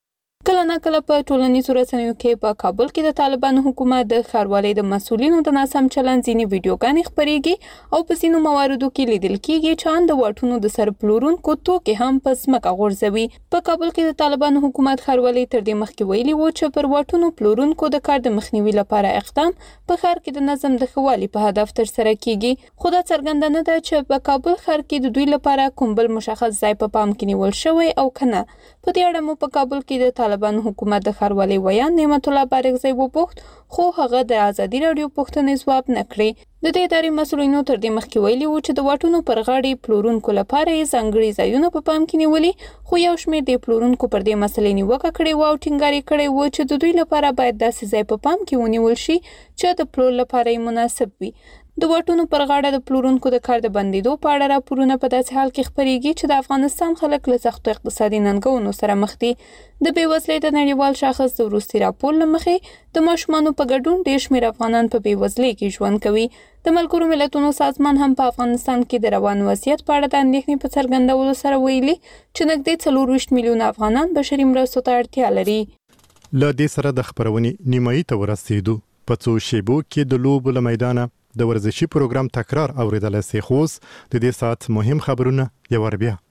G: کله نه کله په ټولنیزو رسنیو کې په کابل کې د طالبانو حکومت د ښاروالۍ د مسؤلینو د ناسم چلند ځینې ویډیوګانې خپرېږي او په ځینو مواردو کې لیدل کېږي چې ان د واټونو د سر پلورونکو توکې هم په ځمکه غورځوي. په کابل کې د طالبانو حکومت ښاروالۍ تر دې مخکې ویلي و چې پر واټونو پلورونکو د کار د مخنیوي لپاره اقدام په ښار کې د نظم د ښه والي په هدف ترسره کېږي. خو دا څرګنده نه ده چې په کابل ښار کې د دوی لپاره کوم بل مشخص ځای په پام کې نیول شوی او که نه. په دې اړه مو په کابل کې د طالبانو حکومت د ښاروالۍ ویان نعمت الله بارغزی وپوښت خو هغه د ازادي راډیو پوښتنې ځواب نه کړې. د دې ادارې مسؤلینو تر دې مخکې ویلي و چې د واټونو پر غاړې پلورونکو لپاره یې ځانګړي ځایونه په پام کې نیولي خو یو شمېر د پلورونکو پر دې مسلې نیوکه کړې وه او ټینګار یې کړی و چې د دوی لپاره باید داسې ځای په پام کې ونیول شي چې د پلور لپاره یې مناسب وي. د واټونو پر غاړه د پلورونکو د کار د بندیدو په اړه راپورونه په داسې حال کې خپرېږي چې د افغانستان خلک له سختو اقتصادي ننګونو سره مخ دي. د بېوزلۍ د نړیوال شاخص د وروستي راپور له مخې د ماشومانو په ګډون ډېر شمېر افغانان په بېوزلۍ کې ژوند کوي. د ملګرو ملتونو سازمان هم په افغانستان کې د روان وضعیت په اړه د اندېښنې په څرګندولو سره ویلي چې نږدې څلور ویشت میلیونه افغانان بشري مرستو ته اړتیا لري.
A: له دې سره د خپرونې نیمایي ته ورسېدو. په څو شیبو کې د لوبو له میدانه د ورزشي پروګرام تکرار اوریدل سي خوس د دې سات مهم خبرونه یو ور بیا.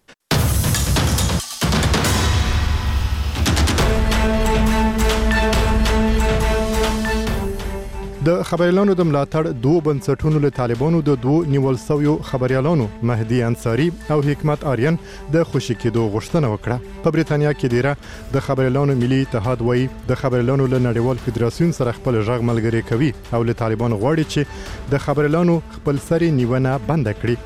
A: د خبريالانو د ملاتړ دوه بنسټونو له طالبانو د دوه نیول سویو خبريالانو مهدي انصاری او حکمت آریان د خوشی کېدو غوښتنه وکړه. په بریتانیا کې ډیره د خبريالانو ملي اتحاد وایي د خبريالانو له نړیوال فدراسیون سره خپل ژغ ملګری کوي او له طالبانو غواړي چې د خبريالانو خپل سری نیونه بند کړي.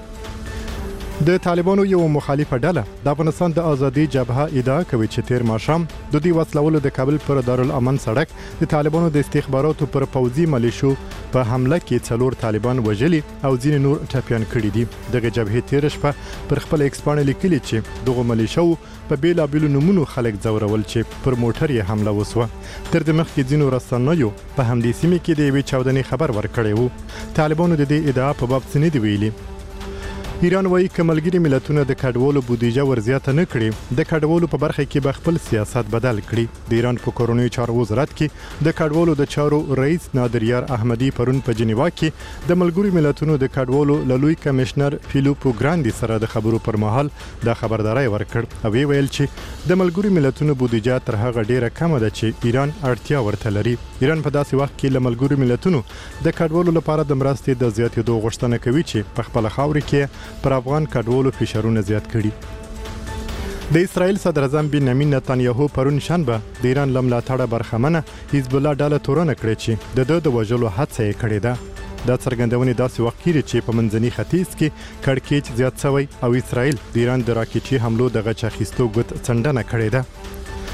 A: د طالبانو یو مخالفه ډله د افغانستان د ازادي جبهه ادعا کوي چې تیر ماښام د دوی وسلولو د کابل پر دارالامن سړک د طالبانو د استخباراتو پر پوځي ملیشو په حمله کې څلور طالبان وژلي او ځینې نور ټپيان کړي دي. دغه جبهه تیر شپه پر خپل ایکس باندې لیکلي چې دغه ملیشو په بیلابیلو نمونو خلک ځورول چې پر موټر یې حمله وسوه. تر د مخکې ځینو رسنیو په همدې سیمه کې د یوې چاودنې خبر ورکړی وو. طالبانو د دې ادعا په باب څه نه دی ویلي. ایران وايي چې ملګری ملتونه د کډوالو بودیجه ورزیاته نه کړي د کډوالو په برخه کې به خپل سیاست بدل کړي. د ایران په کورونی چارو وزارت کې د کډوالو د چارو رئیس نادریار احمدی پرون په جنیوا کې د ملګری ملتونو د کډوالو لوی کمشنر فیلیپو ګراندي سره د خبرو پر مهال د خبرداري ورکړ او ویل چې د ملګری ملتونو بودیجه تر هغه ډیره کم ده چې ایران اړتیا ورته لري. ایران په داسې وخت کې د ملګری ملتونو د کډوالو لپاره د مرستې د زیاتېدو غوښتنه کوي چې په خپل خاور کې پر افغان کډوالو فشارونه زیات کړي. د اسرائیل صدر اعظم بنیامین نتانیاهو پرون شنبه د ایران لملاتړه برخمنه حزب الله ډله تورنه کړې چې د د وژلو هڅه یې کړې ده. دا څرګندونه داسې وخت کې چې په منځني ختیځ کې کړکېچ زیات شوی او اسرائیل د ایران د راکېټي حملو د غچ اخیستو ګوت څنډنه کړې ده.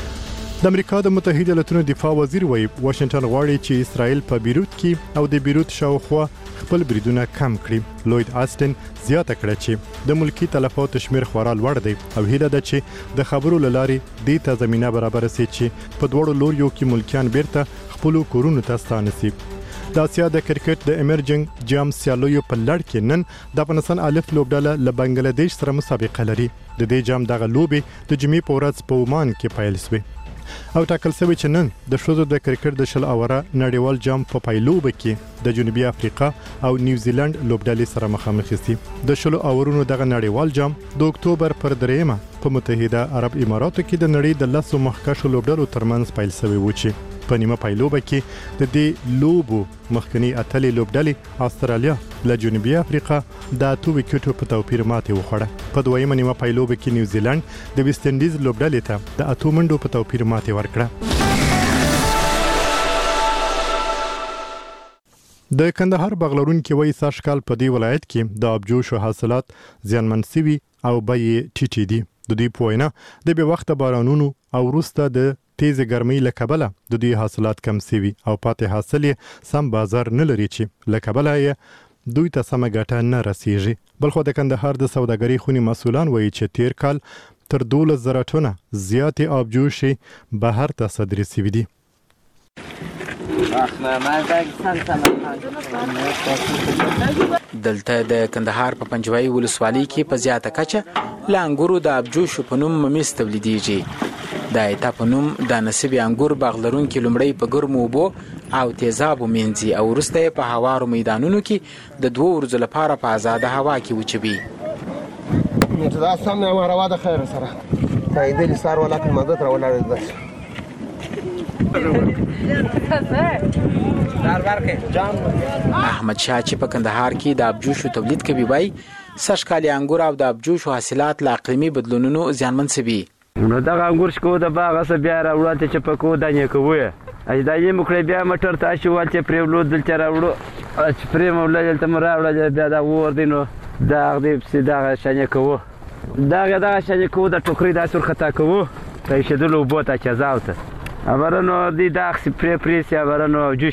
A: د امریکا د متحده ایالاتونو دفاع وزیر وایي واشنگټن غواړي چې اسرائیل په بیروت کې او د بیروت شاوخوا خپل بریدونه کم کړي. لوید آستن زیاته کړه چې د ملکی تلفاتو شمیر خورا لوړ دی او هیله ده چې د خبرو لارې د ته زمينه برابر سي چې په دوړو لوریو کې ملکیان بیرته خپل کورونو ته ستانه سي. د اسیا د کرکټ د ایمرجنګ جام سیالیو په لړ کې نن د افغانستان الف لوبډاله له بنگلاديش سره مسابقه لري. د دې جام دغه لوبي د جمعې په ورځ په عمان کې پیل شوه او ټاکل شوی چې نن د شوزو د کرکټ د شل اوره نړیوال جام په پایلوبه کې د جنوبي افریقا او نیوزیلند لوبډلې سره مخامخ شي. د شل اورونو دغه نړیوال جام د اکتوبر پر دریمه په متحده عرب اماراتو کې د نړۍ د لسو مخکښو لوبډلو ترمنځ پیل شوی و چې په نیمه پایلوبه کې د دې لوبو مخکنی اتلې لوبډلې استرالیا له جنوبي افریقا د اتو وکټو په توپیر ماتې وخوړه. په دویمه نیمه پایلوبه کې نیوزیلند د ویسټ انډیز لوبډلې ته د اتو منډو په توپیر ماتې ورکړه. د کندهار بغلرون کې وایي ساشکال په دې ولایت کې د ابجوش حاصلات زیانمن شوي او بیې ټیټې دي. د دې په وینا د بې وخته بارانونو او وروسته د تیز ګرمۍ له کبله د دوی حاصلات کم سوي او پاتې حاصل یې سم بازار نه لري چې له کبله یې دوی ته سمه ګټه نه رسیږي. بلخو د کندهار د سوداګرۍ خونې مسؤلان وایي چې تیر کال تر دولس زره ټنه زیاتې آبجوشې بهر ته صادرې سوي دي.
E: دلته د کندهار په پنجوایي ولسوالۍ کې په زیاته کچه له انګورو د آبجوشو په نوم ممیز تولیدېږي. د ایتا په نوم د نسبي انګور باغلرون کې لومړی په ګرمو اوبو او تیزابو مینځي او وروسته په هوارو میدانونو کې د دوه ورځو لپاره په آزاده هوا کې وچوي.
V: نو دا سم نه روا د خیر سره فائدې لسار ولا کې مدد را ولاړ ده.
E: احمد شاه چې په کندهار کې د آبجوشو تولید کوي وایي سږکال انګور او د آبجوشو حاصلات له اقلیمي بدلونونو زیانمن شوي.
W: نو دغه انګور شکو د باغ اسه بیا راوړل چې په کو دانې کوی اجدایي مکړې بیا مټر ته شوال چې پرېولو دلته راوړو چې پرې مولل ته راوړل بیا دا ور دینو دا غدې په دغه شانې کوو دا دا شانې کوو د ټوکري د سر خطا کوو ته شدلو بوته چې زاوته امرنو دي دا خپل پرې پرې سي امرنو جوش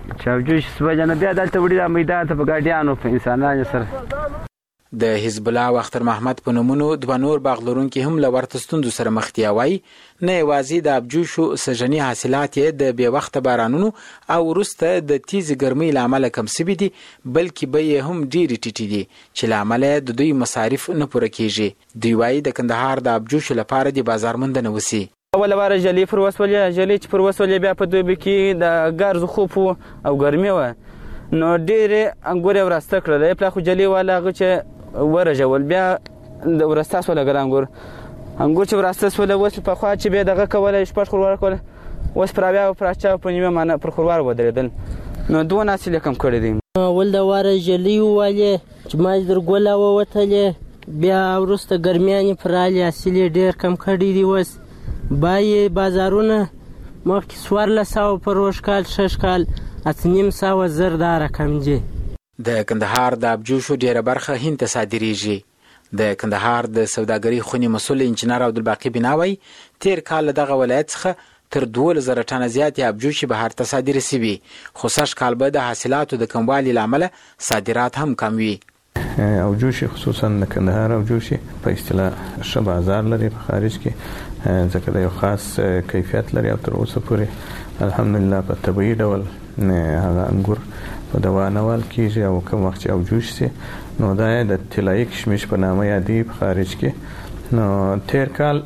W: چې ابجوش وجه نه بیا دلته وړي دا میدان ته په ګاډیانو په انسانانو سره.
E: د حزب الله او اختر محمد په نومونو دوه نور باغ لرونکي هم له ورته ستونزو سره مخ دي. وایي نه یوازې د ابجوشو سږني حاصلات یې د بې وخته بارانونو او وروسته د تیزې ګرمۍ له امله کم سوي دي، بلکې بیې هم ډېرې ټیټې دي چې له امله د دوی مصارف نه پوره کیږي. دوی وایي د کندهار د ابجوشو لپاره د بازار موندنه وسي.
W: اوله واره جلې پر وسولې جلې چې پر وسولې بیا په دوبي کې د ګرځو خوب او ګرمي وه، نو ډېرې انګور یې وراسته کړل. پلا خو جلې والا هغه چې ورژول بیا د ورسته سوله ګر انګور انګور چې ورسته سوله اوس پخوا چې بیا دغه کولی شپږ خروار کوله، اوس پر اویا او پر اچا په نیمه مانه پر خروار ودرېدل، نو دوه حاصل یې کم کړی دی.
B: اول د واره جلۍ ووالې چې مازدر ګوله ووتلې، بیا وروسته ګرمیانې پر رالې حاصل یې ډېر کم کړی دی. اوس بایې بازارونه مخکې څوارلس سوه په روژ کال شش کال اته نیم سوه زر دا رقم دی.
E: د کندهار د ابجوشو ډیره برخه هند ته صادریږي. د کندهار د سوداګرۍ خونې مسؤل انجنیر عبدالباقي بناوی تیر کال دغه ولایت څخه تر دولس زره ټنه زیاتې ابجوشې بهر ته صادرې سوي، خو سږ کال به د حاصلاتو د کموالي له امله صادرات هم کم وي.
H: اوجوشي خصوصا د کندهار اوجوشي په اصطلاح ښه بازار لري په خارج کې، ځکه د یو خاص کیفیت لري او تر اوسه پورې الحمدلله په طبیعي ډول هغه انګور په دوانوال کېږي او کوم وخت چې اوجوش سي نو دا د طلایي کشمش په نامه یادې په خارج کې. نو تیر کال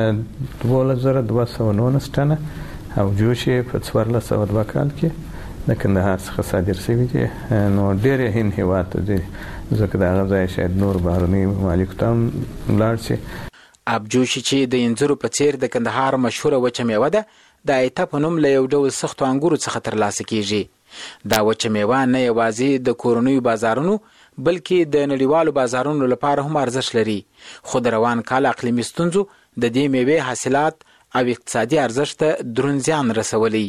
H: دولس زره دوه سوه نولس ټنه اوجوش په څوارلس سوه دوه کال کې د کندهار څخه صادر شوي دي، نو ډېر یې هند هېواد ته ځي، ځکه د هغه ځای شاید نور بهرني مالکو ته هم ولاړ شي.
E: ابجوشي چې د انځرو په څیر د کندهار مشهوره وچه میوه ده، د ایته په نوم له یو ډول سختو انګورو څخه ترلاسه کیږي. دا وچه میوه نه یوازې د کورنیو بازارونو بلکې د نړیوالو بازارونو لپاره هم ارزښت لري، خو د روان کال اقلیمي ستونزو د دې میوې حاصلات او اقتصادي ارزښت ته دروند زیان رسولی.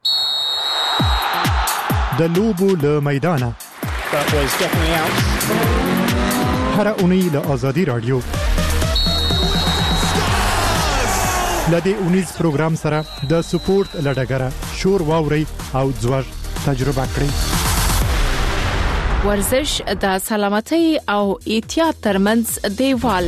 A: د لوبو له میدانه هره اونۍ له آزادي راډیو له دې اونیز پروګرام سره د سپورت له ډګره شور واورئ او ځوږ تجربه کړئ.
I: ورزش د سلامتۍ او احتیاط ترمنځ دیوال.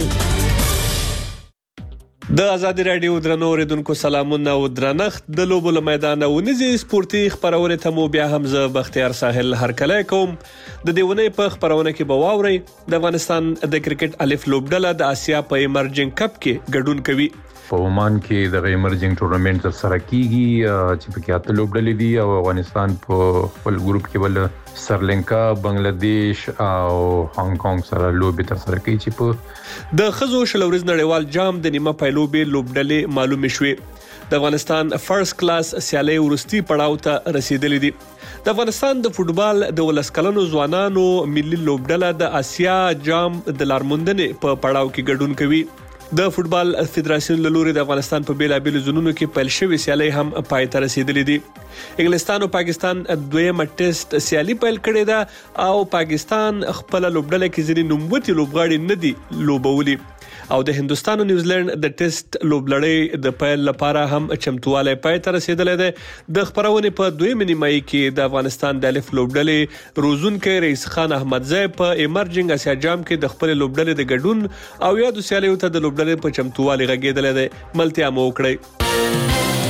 X: د آزادي راډیو درنو اوریدونکو سلامونه او درنښت. د لوبو له میدانه ونیزي سپورتي خبرونه ته مو بیا هم زه بختیار ساحل هرکلی کوم. د دې ونې په خبرونه کې به واورئ د افغانستان د کرکټ الف لوبډله د اسیا په ایمرجنګ کپ کې ګډون کوي.
Y: په عمان کې د ایمرجنګ ټورنمنت تر سره کیږي چې پکې اته لوبډلې دي او افغانستان په خپل ګروپ کې ول سرلنکا، بنگلاديش او هانګ کانګ سره لوبې تر سره کوي. چې په
X: د خزو شلوريز نړیوال جام د نیمه پایلوبې لوبډلې معلومه شوې. د افغانستان فرست کلاس سیالي ورستي پړاو ته رسیدلې دي. د افغانستان د فوټبال د ولسکلنو ځوانانو ملي لوبډله د اسیا جام د لارموندنې په پړاو کې ګډون کوي. د فوټبال فدراسیون له لوري د افغانستان په بیلابېلو زونونو کې پیل شوې سیالۍ هم پای ته رسیدلې دي. انګلستان او پاکستان دویمه ټیسټ سیالي پیل کړې ده او پاکستان خپل لوبډله کې ځینې نوموتي لوبغاړي نه دي لوبولي او د هندستان او نیوزیلند د ټیسټ لوبلړۍ د پیل لپاره هم چمتوالی پای ته رسیدلی دی. د خبرونې په دویمه نیمایي کې د افغانستان د الف لوبډلې روزونکی رئیس خان احمدزی په ایمرجنګ اسیا جام کې د خپل لوبډلې د ګډون او یادو سیالیو ته د لوبډلې په چمتووالي غږېدلی دی. ملتیا مو وکړئ.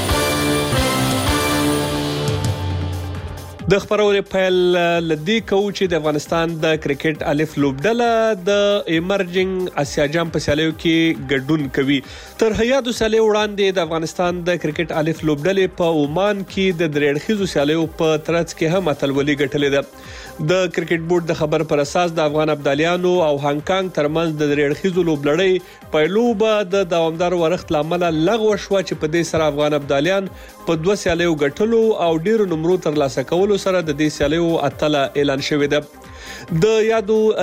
X: د خبرونې پیل لدی کو چې د افغانستان د کرکټ الف لوبډله د ایمرجنګ اسیا جام په سیالیو کې ګډون کوي. تر هیادو سیالیو وړاندې د افغانستان د کرکټ الف لوبډلې په عمان کې د درېړخیزو سیالیو په ترڅ کې هم اتلولي ګټلې ده. د کرکټ بورډ د خبر پر اساس د افغان ابدالیانو او هانګ کانګ ترمنځ د درېړخیزو لوبلړۍ پیلوبه د دوامدار ورښت لامل لغوه شو چې په دې سره افغان ابدالیان په دوه سیالیو ګټلو او ډیرو نمرو ترلاسه کولو سره د دې سیالیو اتله اعلان شوې ده. د یادو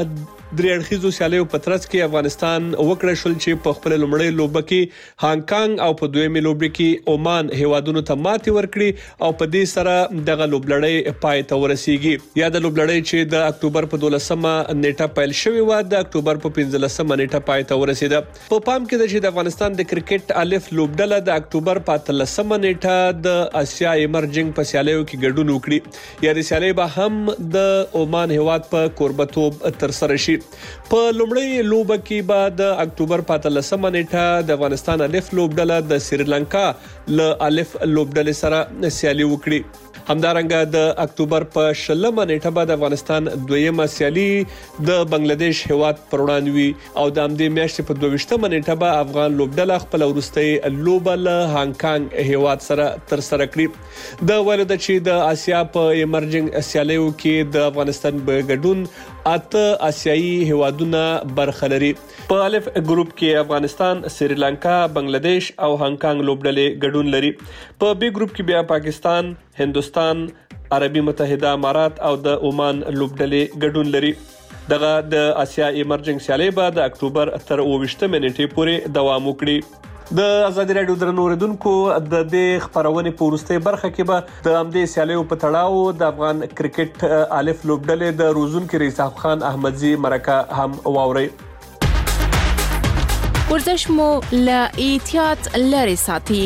X: درې اړخیزو سیالیو په ترڅ کې افغانستان وکړه شول چې په خپل لومړی لوبه کې هانګ کانګ او په دویمه لوبه کې عمان هیوادونو ته ماتې ورکړي او په دې سره دغه لوبلړۍ پای ته ورسیږي. یا د لوبلړۍ چې د اکتوبر په دولسمه نیټه پیل شوې و د اکتوبر په پنځلسمه نیټه پای ته ورسیده. په پام کې د چې د افغانستان د کرکټ الف لوبډله د اکتوبر په اتلسمه نیټه د اسیا ایمرجنګ په سیالیو کې ګډون وکړي. یا د سیالي به هم د عمان هیواد په کوربتوب تر سره شي. په لومړی لوبه کې به د اکتوبر په اتلسمه نیټه د افغانستان الف لوبډله د سریلانکا له الف لوبډلې سره سیالي وکړي. همدارنګه د اکتوبر په شلمه نیټه به د افغانستان دویمه سیالي د بنگلاديش هیواد پر وړاندې وي او د همدې میاشتې په دویشتمه نیټه به افغان لوبډله خپل وروستۍ لوبه له هانګ کانګ هیواد سره تر سره کړي. د ولود چې د اسیا په ایمرجنګ سیالیو کې د افغانستان په ګډون اته آسیایي هیوادونه برخه لري. په الف ګروپ کې افغانستان، سریلانکا، بنگلاديش او هانګ کانګ لوبډلې ګډون لري. په بی ګروپ کې بیا پاکستان، هندوستان، عربي متحده امارات او د عمان لوبډلې ګډون لري. دغه د اسیا ایمرجنګ سیالي به د اکتوبر تر اوویشتمه نیټې پورې دوام وکړي. د آزادي رادیو درنو اوریدونکو د دې خبرونې په وروستۍ برخه کې به د همدې سیالیو په تړاو د افغان کرکټ الف لوبډلې د روزونکو رضا خان احمدزي مرکه هم واوري.
I: ورزش مو له احتیاط لري ساتي.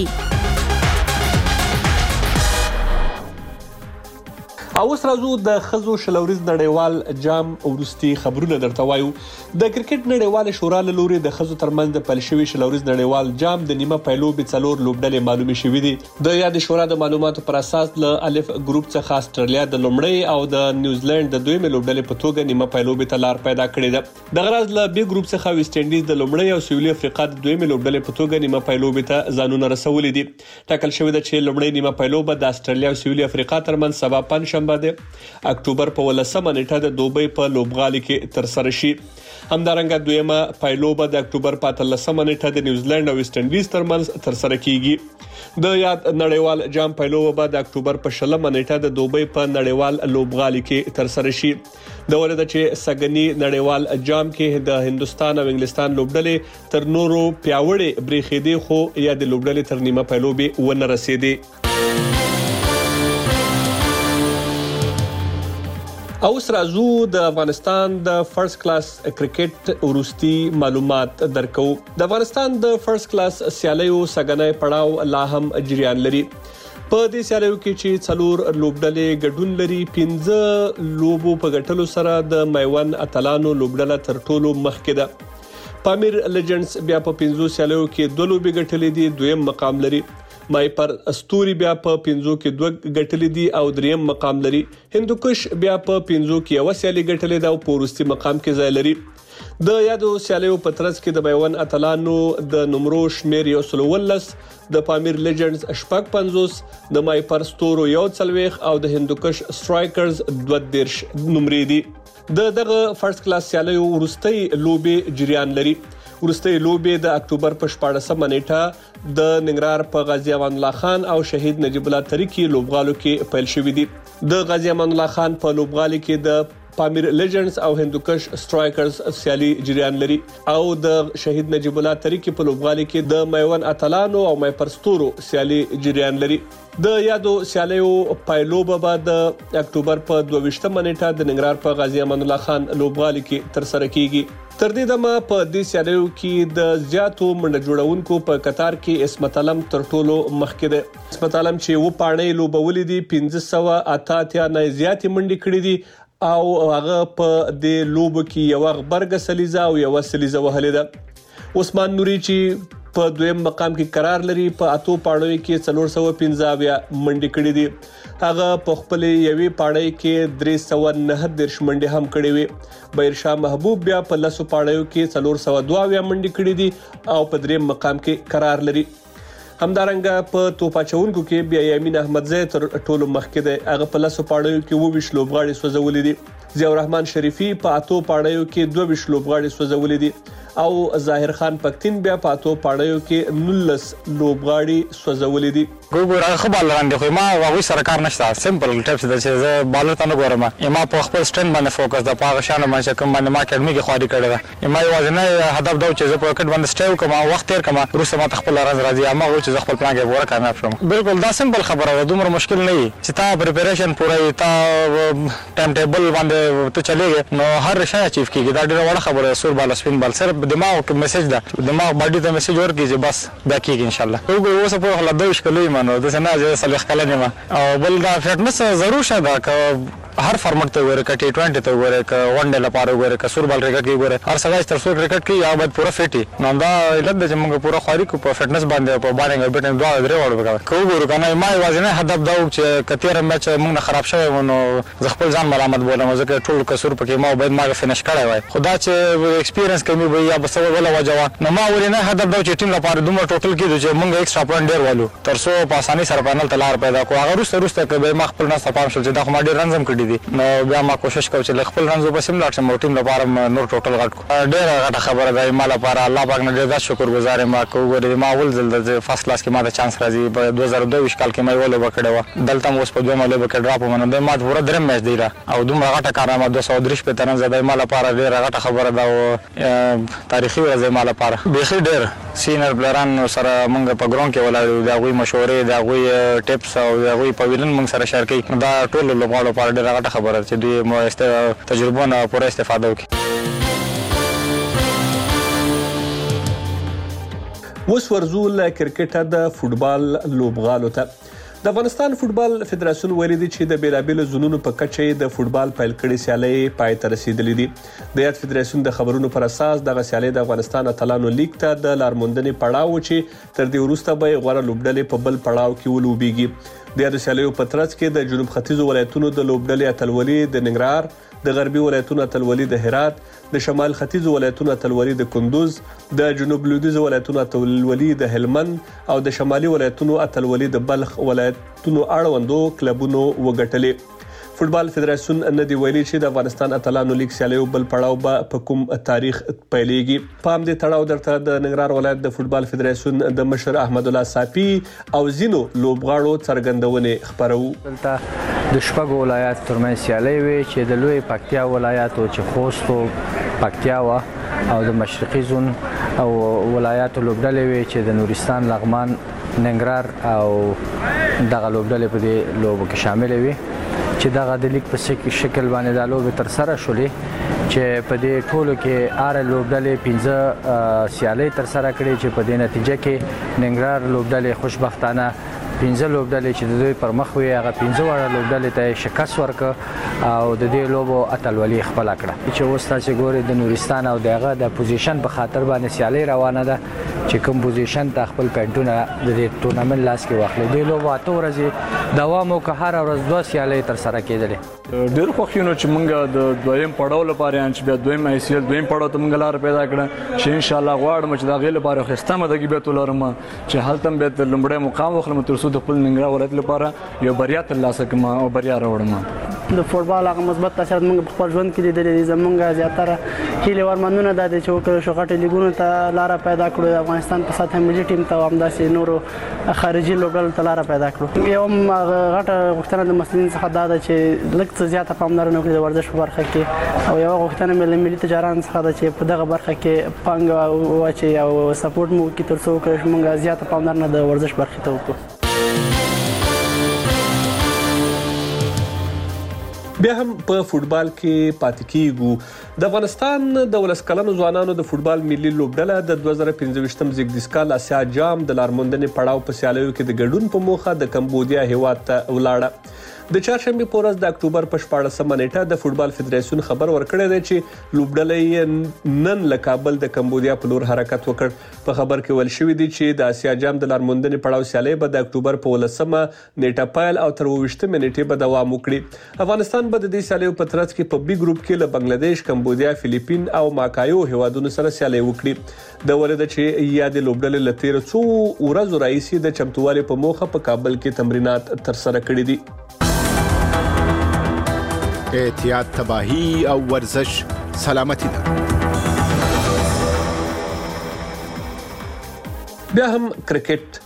X: او اوس راځو د خزو شلوريز نړیوال جام ورستي خبرونه درته وایو. د کرکټ نړیوال شورا له لوري د خزو ترمنځ د پل شوی شلوريز نړیوال جام د نیمه پایلو به څلور لوبډلې معلومه شوې دي. د یاد شورا د معلوماتو پر اساس له الف ګروپ څخه استرالیا د لومړی او د نیوزیلند د دویمه لوبډلې په توګه نیمه پایلو به تلار پیدا کړې ده. د غرض له بی ګروپ څخه ویسټ انډیز د لومړی او سویلي افریقا د دویمه لوبډلې په توګه نیمه پایلو به ته ځانونه رسولې دي. ټاکل شوی ده چې لومړی نیمه پایلو به د استرالیا او سویلي افریقا ترمنځ سبا پنځشنبه ده اکتوبر په ولسمه نیټه د دوبۍ په لوبغالي کې تر سره شي. همدارنګه دویمه پایلو به د اکتوبر په اتلسمه نیټه د نیوزیلند او ویسټ انډیز ترمنځ تر سره کیږي. د یاد نړیوال جام پایلو به د اکتوبر په شلمه نیټه د دوبۍ په نړیوال لوبغالي کې تر سره شي. د ولید چې سګنی نړیوال جام کې د هندستان او انګلستان لوبډلې تر نورو پیاوړې بریښېدي خو یا د لوبډلې تر نیمه پایلو به ونه رسیدي. اوس راځو د افغانستان د فرست کلاس کرکټ ورستي معلومات درکو. د افغانستان د فرست کلاس سیالیو سګنی پړاو لا هم جریان لري. په دې سیالیو کې چې څلور لوبډلې ګډون لري، پنځه لوبو په ګټلو سره د میوند اتلانو لوبډله تر ټولو مخکې ده. پامیر لیجنډز بیا په پنځو سیالیو کې دوه لوبې ګټلې دي، دویم مقام لري. مای پر استوري بیا په پنځو کې دوه ګټلې دي او دریم مقام لري. هندوکش بیا په پنځو کې یو سیالي ګټلې ده او په وروستي مقام کې ځای لري. د یادو سیالیو په ترڅ کې د میوند اتلانو د نمرو شمیر یو سل ولس، د پامیر لیجنډز شپږ پنځوس، د مای پر ستورو یو څلويخ او د هندوکش سټرایکرز دوه دیرش نمرې دي. د دغه فرست کلاس سیالیو وروستي لوبې جریان لري. وروستي لوبې د اکتوبر په شپاړسمه نیټه د ننګرهار په غازی امان الله خان او شهید نجیب الله تریکی لوبغالو کې پیل شوې دي. د غازی امان الله خان په لوبغالي کې د پامیر لیجنډز او هندوکش سټرایکرز سیالي جریان لري او د شهید نجیب الله تریکی په لوبغالي کې د میوند اتلانو او مای پرستورو سیالي جریان لري. د یادو سیالیو پایلو به د اکتوبر په دوه نیټه د ننګرهار په غازی امان الله خان لوبغالي کې تر سره کیږي. تر دې دمه په دې سیالیو کې د زیاتو منډه جوړونکو په قطار کې اسمت علم تر ټولو مخکې ده. اسمت علم چې و پاڼې لوبولې دي پنځه سوه اته اتیا نه زیاتې منډې کړې دي او هغه په دې لوب کې یو غبرګ سلیزه او یو سلیزه وهلې ده. عثمان نوري چې په دویم مقام کې قرار لري په اتو پاڼو کې څلور سوه پنځه اویا منډې کړې دي. هغه په خپل یوې پاڼې کې درې سوه نهه دیرش منډې هم کړې وي. بهرشاه محبوب بیا په لسو پاڼو کې څلور سوه دوه اویا منډې کړې دي او په دریم مقام کې قرار لري. همدارنګه په توپا چونکو کې بیا یمین احمدزی تر ټولو مخکې دی. هغه په لسو پاڼو کې اووه ویشت لوبغاړي سوځولې دي. ضیاء الرحمن شریفي په اتو پاڼو کې دوه ویشت لوبغاړي سوځولې دي او ظاهر خان پښتين بیا پاتو پاړیو کې نولس لوبغاړي سوځولې دي.
C: ګورغه خو بال لاندې خو ما واغوي سره کار نشته، سمپل ټیپس د چې بالر ته نه ګورم، ما په خپل سټرین باندې فوکس د پاغه شانه باندې کوم باندې ما اکیډمي کې خواري کړې ده. ما یوازې هدف دا چې زه په وکټ باندې سټیو کوم وخت تیر کوم روسه ما خپل راز راځي ما و چې خپل پلان کې پوره کامیاب شوم. بالکل دا سمپل خبره ده، دومره مشکل نه وي چې تا پریپریشن پوره تا ټایم ټیبل باندې ته چلےږي نو هر شی اچیو کیږي. دا ډیره وړه خبره، سور بال سپین بال صرف دماغ کې میسج ده، دماغ باډي ته میسج ورکړي چې بس دا کیږي ان شاء الله. وګورئ اوس په خلا دوه شکلې مانو د سنا چې صالح کله نه او بل دا فټنس ضرور شته که هر فارمټ ته وره ک ټي ټوئنټي ته وره ک ون ډے لپاره وره ک سور بال کرکټ کې وره هر سړی تر څو کرکټ کې یا باید پوره فټي نو دا علت د چې موږ پوره خاري کو په فټنس باندې په بالینګ او بیټینګ دوه درې وړو وکړو. کو ګورو کنه ما یوازې نه هدف دا چې کتیر میچ موږ خراب شوی نو زه خپل ځان ملامت بولم ځکه ټول کسور پکې ما باید ما فینش کړی وای. خدا چې ایکسپیرینس کمی وي یا بس ولا وجوا نو ما ورنه هدف دا چې ټیم لپاره دومره ټوټل کې چې موږ ایکسترا پوینټ ډیر والو تر څو په اساني سره فائنل ته لار پیدا کو. هغه روسته روسته کې ما خپل نه صفام شول چې دا خو ما ډیر رنزم کړی دي نو ما کوشش کوم چې خپل رنزو په سیم لاټ سم ټیم لپاره نور ټوټل غټ کو. ډیر غټه خبره ده ما لپاره، الله پاک نه ډیر شکر گزار ما کو. ګورې ما ول زل د فرست کلاس کې ما د چانس راځي په دوه هزار دوه کال کې ما ول وکړو دلته مو اوس په دوه مله وکړ ډراپ مننه ما پورا درم میچ دی را او دومره غټه کارامه دوه سوه درې په ترن زده ما لپاره ډیر غټه خبره ده او تاریخي ورځ ما لپاره. بخیر ډیر سینر پلیران سره موږ په ګراوند کې ولاړو، دا غوي مشورې دا غوي ټیپس او دا غوي په ویلن موږ سره شیر کوي. دا ټول لوبغاړو لپاره ډیر غټه خبره چې دوی مو تجربه نه پوره استفاده وکړي.
X: اوس ورځو له کرکټه د فوټبال لوبغالو ته. د افغانستان فوټبال فدراسیون ویلي دی چې د بیلابېلو زونونو په کچه د فوټبال پیل کړي سیالۍ پای ته رسیدلې دي. د یاد فدراسیون د خبرونو پر اساس دغه سیالۍ د افغانستان اتلانو لیګ ته د لارموندنې پړاو چې تر دې وروسته به غوړه لوبډلې په بل پړاو کې ولوبېږي. د یاد سیالیو په ترڅ کې د جنوب ختیځو ولایتونو د لوبډلې اتلولي د ننګرهار، د غربي ولایتونو اتلولي د هرات، د شمال ختیځو ولایتونو اتلولي د کندوز، د جنوب لویدیځ ولایتونو اتلولي د هلمند او د شمالي ولایتونو اتلولي د بلخ ولایتونو اړوندو کلبونو وګټلې. فوټبال فدراسیون نه دی ویلي چې د افغانستان اتلانو لیګ سیالیو بل پړاو به په کوم تاریخ پیلېږي. په همدې تړاو درته د ننګرهار ولایت د فوټبال فدراسیون د مشر احمد الله صافي او ځینو لوبغاړو څرګندونې خبرو.
D: دلته د شپږو ولایاتو ترمنځ سیالۍ وې چې د لوی پکتیا ولایاتو چې خوست او پکتیا و او د مشرقي زون او ولایاتو لوبډلې وې چې د نورستان، لغمان، ننګرهار او دغه لوبډلې په دې لوبو کې شامل وې چې دغه د لیګ په شکل باندې د لوبې تر سره شولې چې په دې ټولو کې ار لوبډلې پنځه سیالۍ تر سره کړې چې په دې نتیجه کې ننګرهار لوبډلې خوشبختانه پنځه لوبډلې چې د دوی پر مخ وي هغه پنځه وړه لوبډلې ته شکست ورکړ او د دې لوبو اتلولي خپل کړه. چې اوس تاسو ګورئ د نورستان او دغه د پوزیشن په خاطر باندې سیالۍ روانه ده چې کوم پوزیشن ته خپل پینټونه د دې ټورنمنت لاس کې واخلي. د لوبو اته ورځې دوام وکړ، هر ورځ دوه سیالۍ تر سره کېدلې.
M: ډېر خوښ یم چې موږ د دویم پړاو لپاره چې بیا دویم آی سی ایل دویم پړاو ته موږ لار پیدا کړه چې ان شاء الله غواړم چې دا غي لپاره خسته مده کې به تولرم چې هلته به د لومړی مقام واخلم تر څو د خپل ننګرهار ولایت لپاره یو بریا ترلاسه کړم او بریا راوړم.
O: د فوټبال هغه مثبت تاثیرات موږ په خپل ژوند کې لیدلي دي. زموږ زیاتره هیلې ورمنونه دا دي چې وکړو شو غټې لیګونو ته لار پیدا کړو، د افغانستان په سطح ملي ټیم ته همداسې نورو خارجي لوبډلو ته لار پیدا کړو. یو غټه غوښتنه د مسؤلین څخه دا ده چې لږ څه زیاته پاملرنه وکړي د ورزش په برخه کې او یو غوښتنه مې له ملي تجارانو څخه ده چې په دغه برخه کې پانګه واچوي او سپورټ مو وکړي تر څو موږ زیاته پاملرنه د ورزش برخې ته وکړو.
X: بیا هم په فوټبال کې پاتې کیږو. د افغانستان د ولس کلنو ځوانانو د فوټبال ملي لوبډله د دوه زره پنځه ویشتم زیږدیز کال اسیا جام د لارموندنې پړاو په سیالیو کې د ګډون په موخه د کمبودیا هیواد ته ولاړه. د چهارشنبه په ورځ د اکتوبر په شپاړسمه نیټه د فوټبال فدراسیون خبر ورکړی دی چې لوبډله نن له کابل د کمبودیا په لور حرکت وکړ. په خبر کې ویل شوی دی چې د اسیا جام د لارموندنې پړاو سیالۍ به د اکتوبر په ولسمه نیټه پیل او تر اوویشتمه نیټې به دوام وکړي. افغانستان به د دې سیالیو په ترڅ کې په بي ګروپ کې له بنگلاديش، کمبودیا، فلیپین او ماکایو هیوادونو سره سیالۍ وکړي. د ولید چې یاد لوبډله له تیر څو ورځې راهیسې د چمتووالي په موخه په کابل کې تمرینات تر سره کړي دي.
Q: احتیاط، تباہی او ورزش سلامتی ده.
X: بیا هم کرکټ.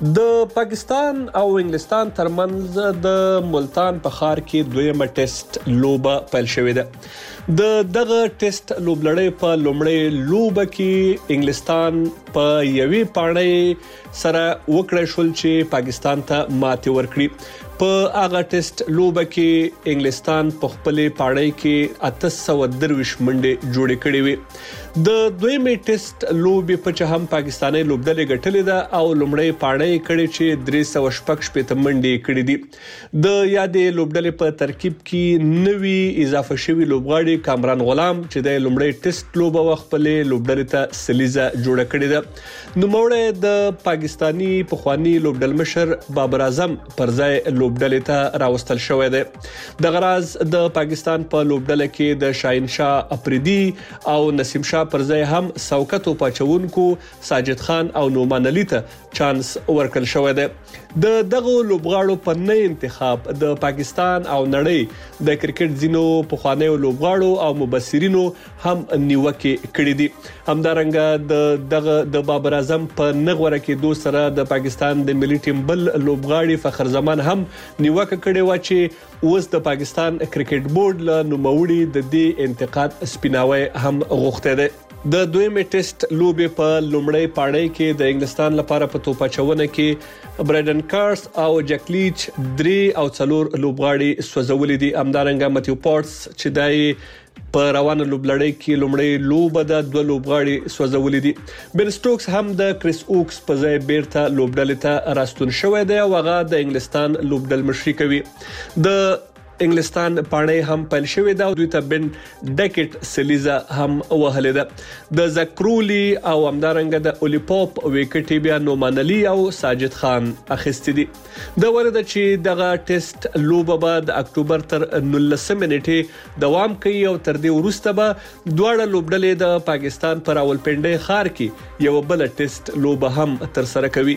X: د پاکستان او انګلستان ترمنځ د ملتان په ښار کې دویمه ټیسټ لوبه پیل شوې ده. د دغه ټیسټ لوبلړۍ په لومړۍ لوبه کې انګلستان په یوې پاڼۍ سره وکړای شول چې پاکستان ته ماتې ورکړي. په هغه ټیسټ لوبه کې انګلستان په خپلې پاڼۍ کې اته سوه درویشت منډې جوړې کړې وې. د دویمې ټیسټ لوبې په چې هم پاکستاني لوبډلې ګټلې ده او لومړی پاڼۍ کړې چې درې سوه شپږ شپېته منډې کړې دي. د یادې لوبډلې په ترکیب کې نوي اضافه شوي لوبغاړي کامران غلام چې د لومړی ټیسټ لوبه وخپلې لوبډلې ته سلیزه جوړه کړې ده. نوموړی د پاکستانی پخوانی لوبډل مشر بابر اعظم پر ځای لوبډلې ته راوستل شوی دی. د غراز د پاکستان په لوبډله کې د شاهین شاه افریدي او نسیم شاه پر ځای هم سوکتو پاچونکو ساجد خان او نومان علي ته چانس ورکړل شوی دی. د دغه لوبغاړو په نه انتخاب د پاکستان او نړۍ د کرکټ ځینو پخوانیو لوبغاړو او مبصرینو هم نیوکه کړې دي. همدارنګه د دغه د بابر اعظم په نغوره کې دوه سره د پاکستان د ملي ټیم بل لوبغاړي فخر زمان هم نیوکه کړې و چې اوس د پاکستان کرکټ بورډ له نوموړي د دې انتقاد سپیناوي هم غوښته ده. د دویمې ټیسټ لوبې په لومړۍ پاڼۍ کې د انګلستان لپاره په توپاچونه کې برایډن کارس او جکلیچ درې او څلور لوبغاړي سوځولې دي. همدارنګه متیو پورټس چې دای په روانه لوبلړۍ کې لومړی لوبه د دوه لوبغاړي سوځولې دي. بن سټوکس هم د کریس اوکس په ځای بیرته لوبډلې ته راستون شوی دی او هغه د انګلستان لوبډل مشري کوي. د انګلستان پاڼۍ هم پیل شوې ده او دوی ته بن ډیکټ سلیزا هم وهلې ده. د زکرولی او همدارنګه د اولیپوپ وکټي بیا نومان علي او ساجد خان اخیستې دي. د ورته چې دغه ټیسټ لوبه به د اکتوبر تر نولسمې نیټې دوام کوي او تر دې وروسته به دواړه لوبډلې د پاکستان پر راولپنډۍ ښار کې یو بل ټیسټ لوبه هم تر سره کوي.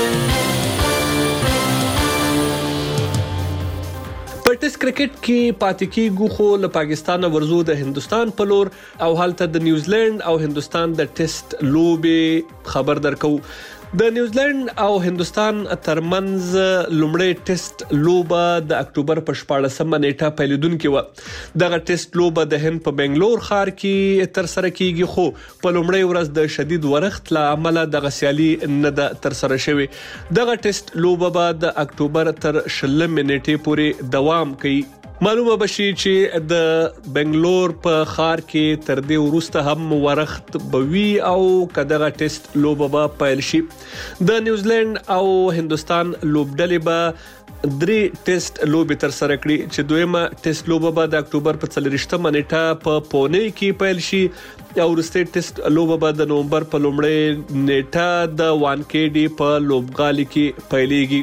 X: په ټیسټ کرکټ کې پاتې کېږو خو له پاکستان ورزو د هندستان په لور او هلته د نیوزیلند او هندستان د ټیسټ لوبې خبر درکو. د نیوزیلند او هندستان ترمنځ لومړی ټیسټ لوبه د اکتوبر په شپاړسمه نیټه پیلېدونکې و. دغه ټیسټ لوبه د هند په بنگلور ښار کې تر سره کیږي خو په لومړی ورځ د شدید ورښت له امله دغه سیالي نه ده تر سره شوې. دغه ټیسټ لوبه به د اکتوبر تر شلمې نیټې پورې دوام کوي. معلومه بشي چې د بنگلور په ښار کې تر دې وروسته هم ورښت بوي او کداغه ټیسټ لوبه به پیل شي. د نیوزیلند او هندستان لوبډلې به درې ټیسټ لوبې تر سره کړي چې دویمه ټیسټ لوبه به د اکتوبر په څلوېښتمه نیټه په پونه کې پیل شي او وروستۍ ټیسټ لوبه به د نومبر په لومړۍ نیټه د وانکېډي په لوبغالي کې پیلېږي.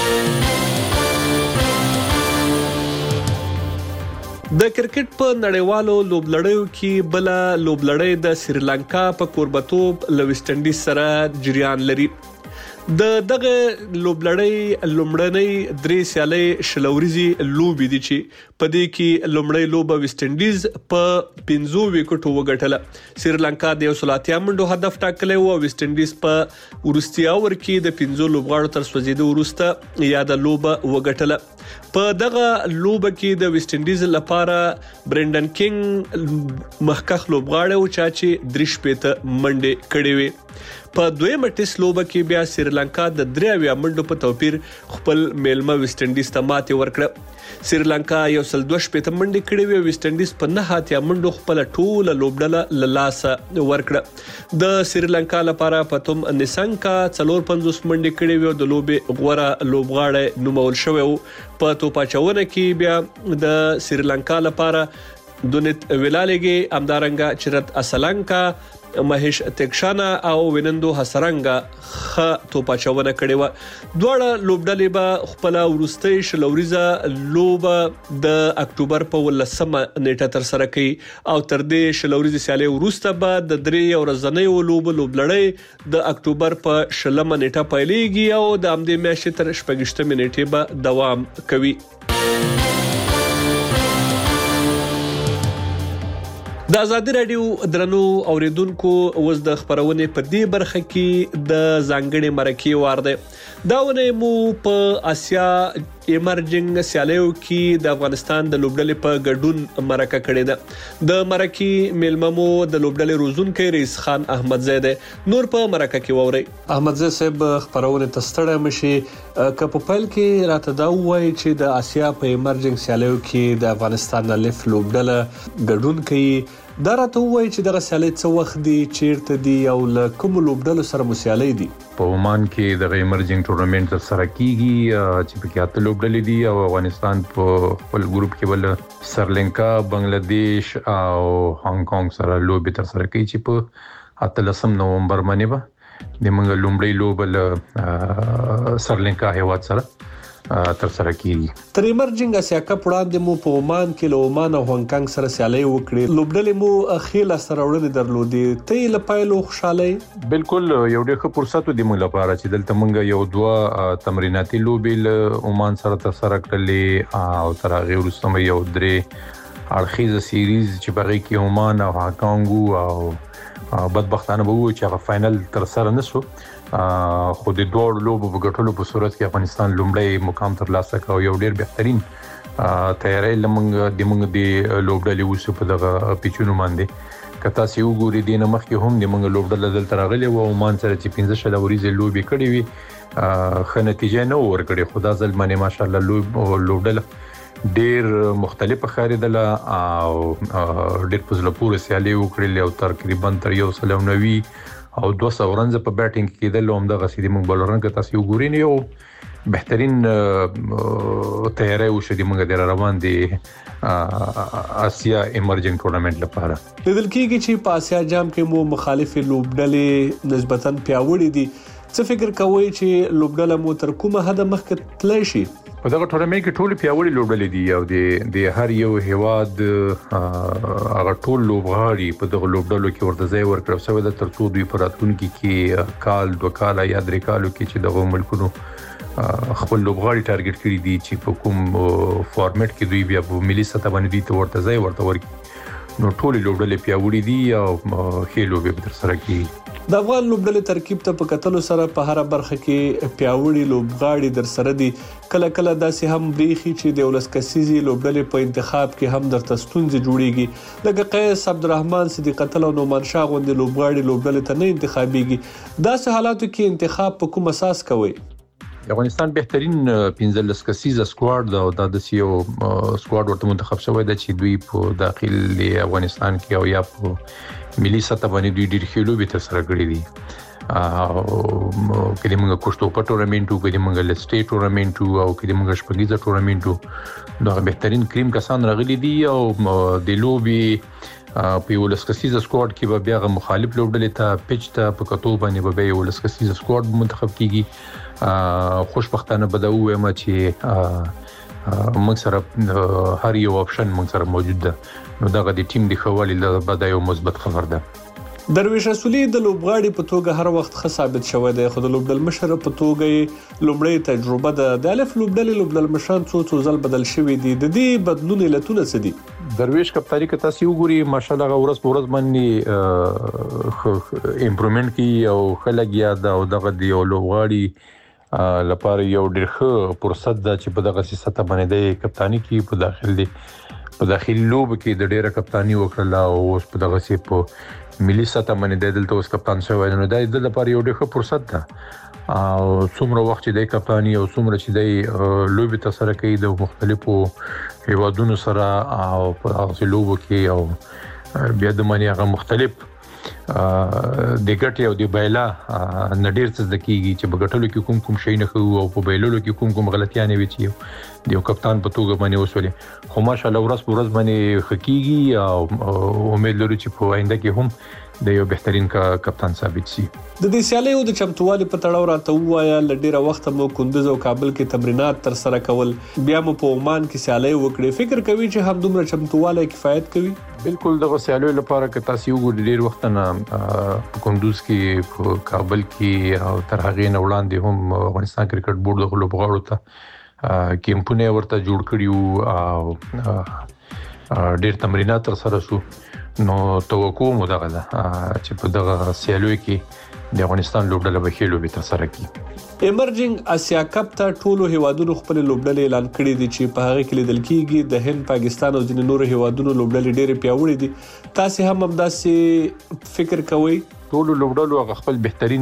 X: د کرکټ په نړیوالو لوبلړیو کې بل لوبلړی د سریلانکا په کوربتوب له ویسټ انډیز سره جریان لري. د دغه لوبلړی لومړنۍ درې سیالۍ شلوريزي لوبې دي چې په دې کې لومړی لوبه ویسټ انډیز په پنځو وکټو وګټله. سریلانکا د یو سل اتیا منډو هدف ټاکلی و او ویسټ انډیز په وروستي اور کې د پنځو لوبغاړو تر سوځیدو وروسته یاده لوبه وګټله. په دغه لوبه کې د ویسټ انډیز لپاره برندن کینګ مخکخ لوبغاړی و چې درې شپېته منډې کړې وې. په دویمه ټیسټ لوبه کې بیا سریلانکا د درې اویا منډو په توپیر خپل میلمه ویسټ انډیز ته ماتې ورکړه. سریلانکا یو سل دوه شپېته منډې کړې وې، ویسټ انډیز په نه اتیا منډو خپل ټوله لوبډله له لاسه ورکړه. د سریلانکا لپاره پتوم نسنګا څلور پنځوس منډې کړې وې او د لوبې غوره لوبغاړی نومول شوی و. په توپاچونه کې بیا د سریلانکا لپاره دونیت ویلالګي، همدارنګه چرت اسلانکا، مهیش تکشانا او وینندو حسرنګا خ توپاچونه کړې و. دواړه لوبډلې به خپل ورستۍ شلوريزه لوبه د اکتوبر په ولسمه نیټه تر سره کوي او تر دې شلوريزه سیالي ورسته به د درې ورځنۍ لوب لوبلړۍ د اکتوبر په شلمه نیټه پیلېږي او د امدې میاشتې تر شپږشتمې نیټې به دوام کوي. د ازادي رادیو درنو اوریدونکو اوس د خبرونه په دې برخه کې د ځانګړي مرکې وار دی. دا ونه مو په آسیا ایمرجنګ سیالیو کې د افغانستان د لوبډلې په ګډون مرکه کړې ده. د مرکې میلممو د لوبډلې روزونکو رئیس خان احمد زیده نور په مرکه کې ووري. احمد زیده صاحب خبرونه تستړه مشي ک په پایل کې راته دا وایي چې د آسیا په ایمرجنګ سیالیو کې د افغانستان الف لوبډله ګډون کوي. دا راته وایي چې دغه سیالي څه وخت دی، چیرته دی او له کوم لوبډلو سره مو سیالي دي؟
Y: په عمان کې د ایمرجنګ ټورنمنت تر سره کیږي چې په کې اته لوبډلې دي او افغانستان په خپل ګروپ کې ول سرلنکا، بنگلاديش او هانګ کانګ سره لوبي تر سره کوي چې په اتلسم نومبر باندې به د منګ لومړی لوبل سرلنکا هیواد سره تر سره کیږي.
X: تر ایمرجنګ اسیا کپ وړاندې مو په عمان کې له عمان او هانګ کانګ سره سیالي وکړې. لوبډلې مو اخیله سره وړاندې درلودې. ته له پایلو خوشاله؟
Y: بالکل یو ډېر ښه فرصت دی موږ لپاره چې دلته موږ یو دوه تمریناتي لوبې له عمان سره تر سره کړلې او تر هغه وروسته یو درې اړخیزه سیریز چې بغي کې عمان او هانګ کانګ او بدبختانه به و چې هغه فائنل تر سره نشو. خو د دوه لوبو په ګټلو په صورت کې افغانستان لومړی مقام ترلاسه کړ او یو ډېر بهترین تیاری لمنګ د موږ د لوبډلې وسو په دغه پیچونو باندې کتا سی وګوري دینه مخکې هم د موږ لوبډله دلته راغلي و او مان سره چې پنځه شل ورځې لوبي کړې وي خو نتیجه نه ورکړي. خدا ځل باندې ماشاءالله لوبډله ډېر مختلفه خاریدله او ډېر په زړه پورې سیالي وکړلې او تقریبا تر یو سل او نوي او دوه سوه رنز په بیټینګ کې کېدل. هم دغه سیدی موږ بولران که تاسو وګورئ یو بهترین تیاری وشو د موږ د روان دي آسیا ایمرجنګ ټورنمنت لپاره.
X: لیدل کېږي چې په آسیا جام کې مو مخالف لوبډلې نسبتاً پیاوړې دي. څه فکر کوئ چې لوبډله مو تر کومه حد مخکې تللی شي؟
Y: په دغه ټورنمنت کې ټول پیاوړي لوبډلې دي او د د هر یو هیواد هغه ټول لوبغاړي په دغه لوبډلو کې ورته ځای ورکړل شوی د ترڅو دوی په راتلونکي کې کال دوه کال یا درې کالو کې چې دغه ملکونو خپل لوبغاړي ټارګټ کړی دي چې په کوم فارمټ کې دوی بیا په ملي سطح باندې دوی ته ورته ځای ورته ورکړي. نو ټول لوبډلې پیاوړي دي او ښه لوبې به تر سره کیږي.
X: د افغان لوبډلې ترکیب ته په کتلو سره په هر برخه کې پیاوړي لوبغاړي در سره دي. کله کله داسې هم بریخي چې د ولس کسيزي لوبډلې په انتخاب کې هم درته ستونزې جوړيږي. لکه قیس عبدالرحمن صدیق الله او نومان شاه غوندې لوبغاړي لوبډلې ته نه انتخابيږي. داسې حالاتو کې انتخاب په کوم اساس کوي؟
Y: افغانستان بهترین پنځلس کسیزه سکواډ دا او د سیو سکواډ ورته منتخب شوی دی چې دوی په داخلي افغانستان کې او یا په ملي سطح باندې دوی ډیر ښه لوبې تر سره کړې دي. او کله موږ کوشتو په ټورنمنټو کې موږ لسټي ټورنمنټو او کله موږ شپږیزه ټورنمنټو دا بهترین کریم کسان راغلي دي او د لوبي په یو لسکسیزه سکواډ کې به بیا مخالف لوبډلې ته پیچ ته په کتو باندې به یو لسکسیزه سکواډ منتخب کیږي. خوشبختانه به دا وایم چې موږ سره هر یو اپشن موږ سره موجود ده. نو دغه د ټیم د خوالي لپاره یو مثبت خبر ده.
X: درویش رسولي د لوبغاړي په توګه هر وخت ښه ثابت شوی دی خو د لوبډل مشر په توګه لومړی تجربه ده. د الف لوبډلې لوبډل مشران څو څو ځل بدل شوی دي. د دې بدلون علتونه څه دي؟
Y: درویش کپتانی که تاسو وګورئ ماشاءالله ورځ په ورځ باندې امپروومنت کی او خلګیا دا او دغه دی او لوبغاړي لپاره یو ډېر ښه فرصت ده چې په دغه سیاست باندې د کپتانی کی په داخل دي په داخلي لوب کې د ډېر کپتانی وکړه او اوس په دغه سی په ملي سطح باندې دلته اوس کپتان شوی نو د دې لپاره یو ډېر ښه فرصت ده او څومره وخت چې د کپتانی او څومره چې د لوبي تر سره کوي د مختلفو هیوادونو سره او په هغه لوبو کې او بیا د معنی هغه مختلف د ګټي او د بایلا نډیر څه د کیږي چې بغټلو کې کوم کوم شي نه خو او په بایلولو کې کوم کوم غلطیاں وي چې د یو کپتان په توګه باندې وسولې خو ماشاءالله ورځ ورځ باندې حقيقي او امید لرو چې په آینده کې هم د یو بهترین کا کپتان ثابت شي.
X: د دې سیالیو د چمتووالي په تړاو راته وایا لډیره وخت مو کندوز او کابل کې تمرینات تر سره کول بیا مو په عمان کې سیالي وکړي. فکر کوي چې هم دومره چمتووالی کفایت کوي؟
Y: بالکل دغه سیالیو لپاره که تاسو وګورئ ډیر وخت نه په کندوز کې په کابل کې او تر هغه نه وړاندې هم افغانستان کرکټ بورډ د لوبغاړو ته کیمپونه ورته جوړ کړیو او ډیر تمرینات تر سره شو. نو توقع مو دغه ده چې په دغه سیالیو کې د افغانستان لوبډله به ښې لوبې ترسره کړي.
X: ایمرجنګ اسیا کپ ته ټولو هیوادونو خپل لوبډلې اعلان کړې دي چې په هغه کې لیدل کېږي د هند، پاکستان او ځینې نورو هیوادونو لوبډلې ډېرې پیاوړې دي. تاسو هم همداسې فکر کوئ؟
Y: ټولو لوبډلو خپل بهترین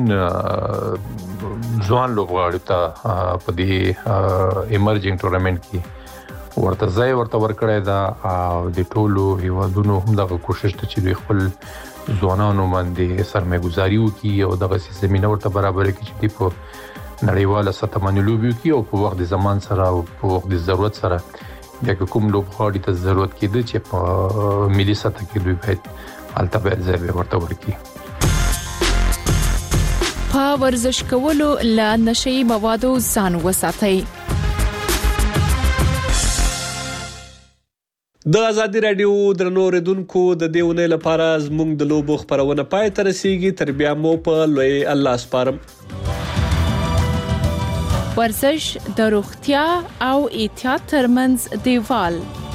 Y: ځوان لوبغاړي ته په دې ایمرجنګ ټورنمنت کې ورته ځای ورته ورکړی دا او د ټولو هیوادونو هم دغه کوشش ته چې خپل ځوانانو باندې سرمایه‌ګذاري وکړي او دغه زمينه ورته برابر کړي چې په نړیواله سطح باندې لوبي وکړي او په وخت د زمان سره او په وخت د ضرورت سره د کوم لوبغاړي ته ضرورت کېده چې په ملي سطح کې دوی باید هلته باید ځای ورته ورکړي.
I: په ورزش کولو له نشئی موادو ځان وساتئ.
X: د ازادي رادیو درنو اوریدونکو د دې ونې لپاره زموږ د لوبو خبرونه پای ته رسیږي. تر بیا مو په لوی الله سپارم.
I: ورزش د روغتیا او احتیاط ترمنځ دیوال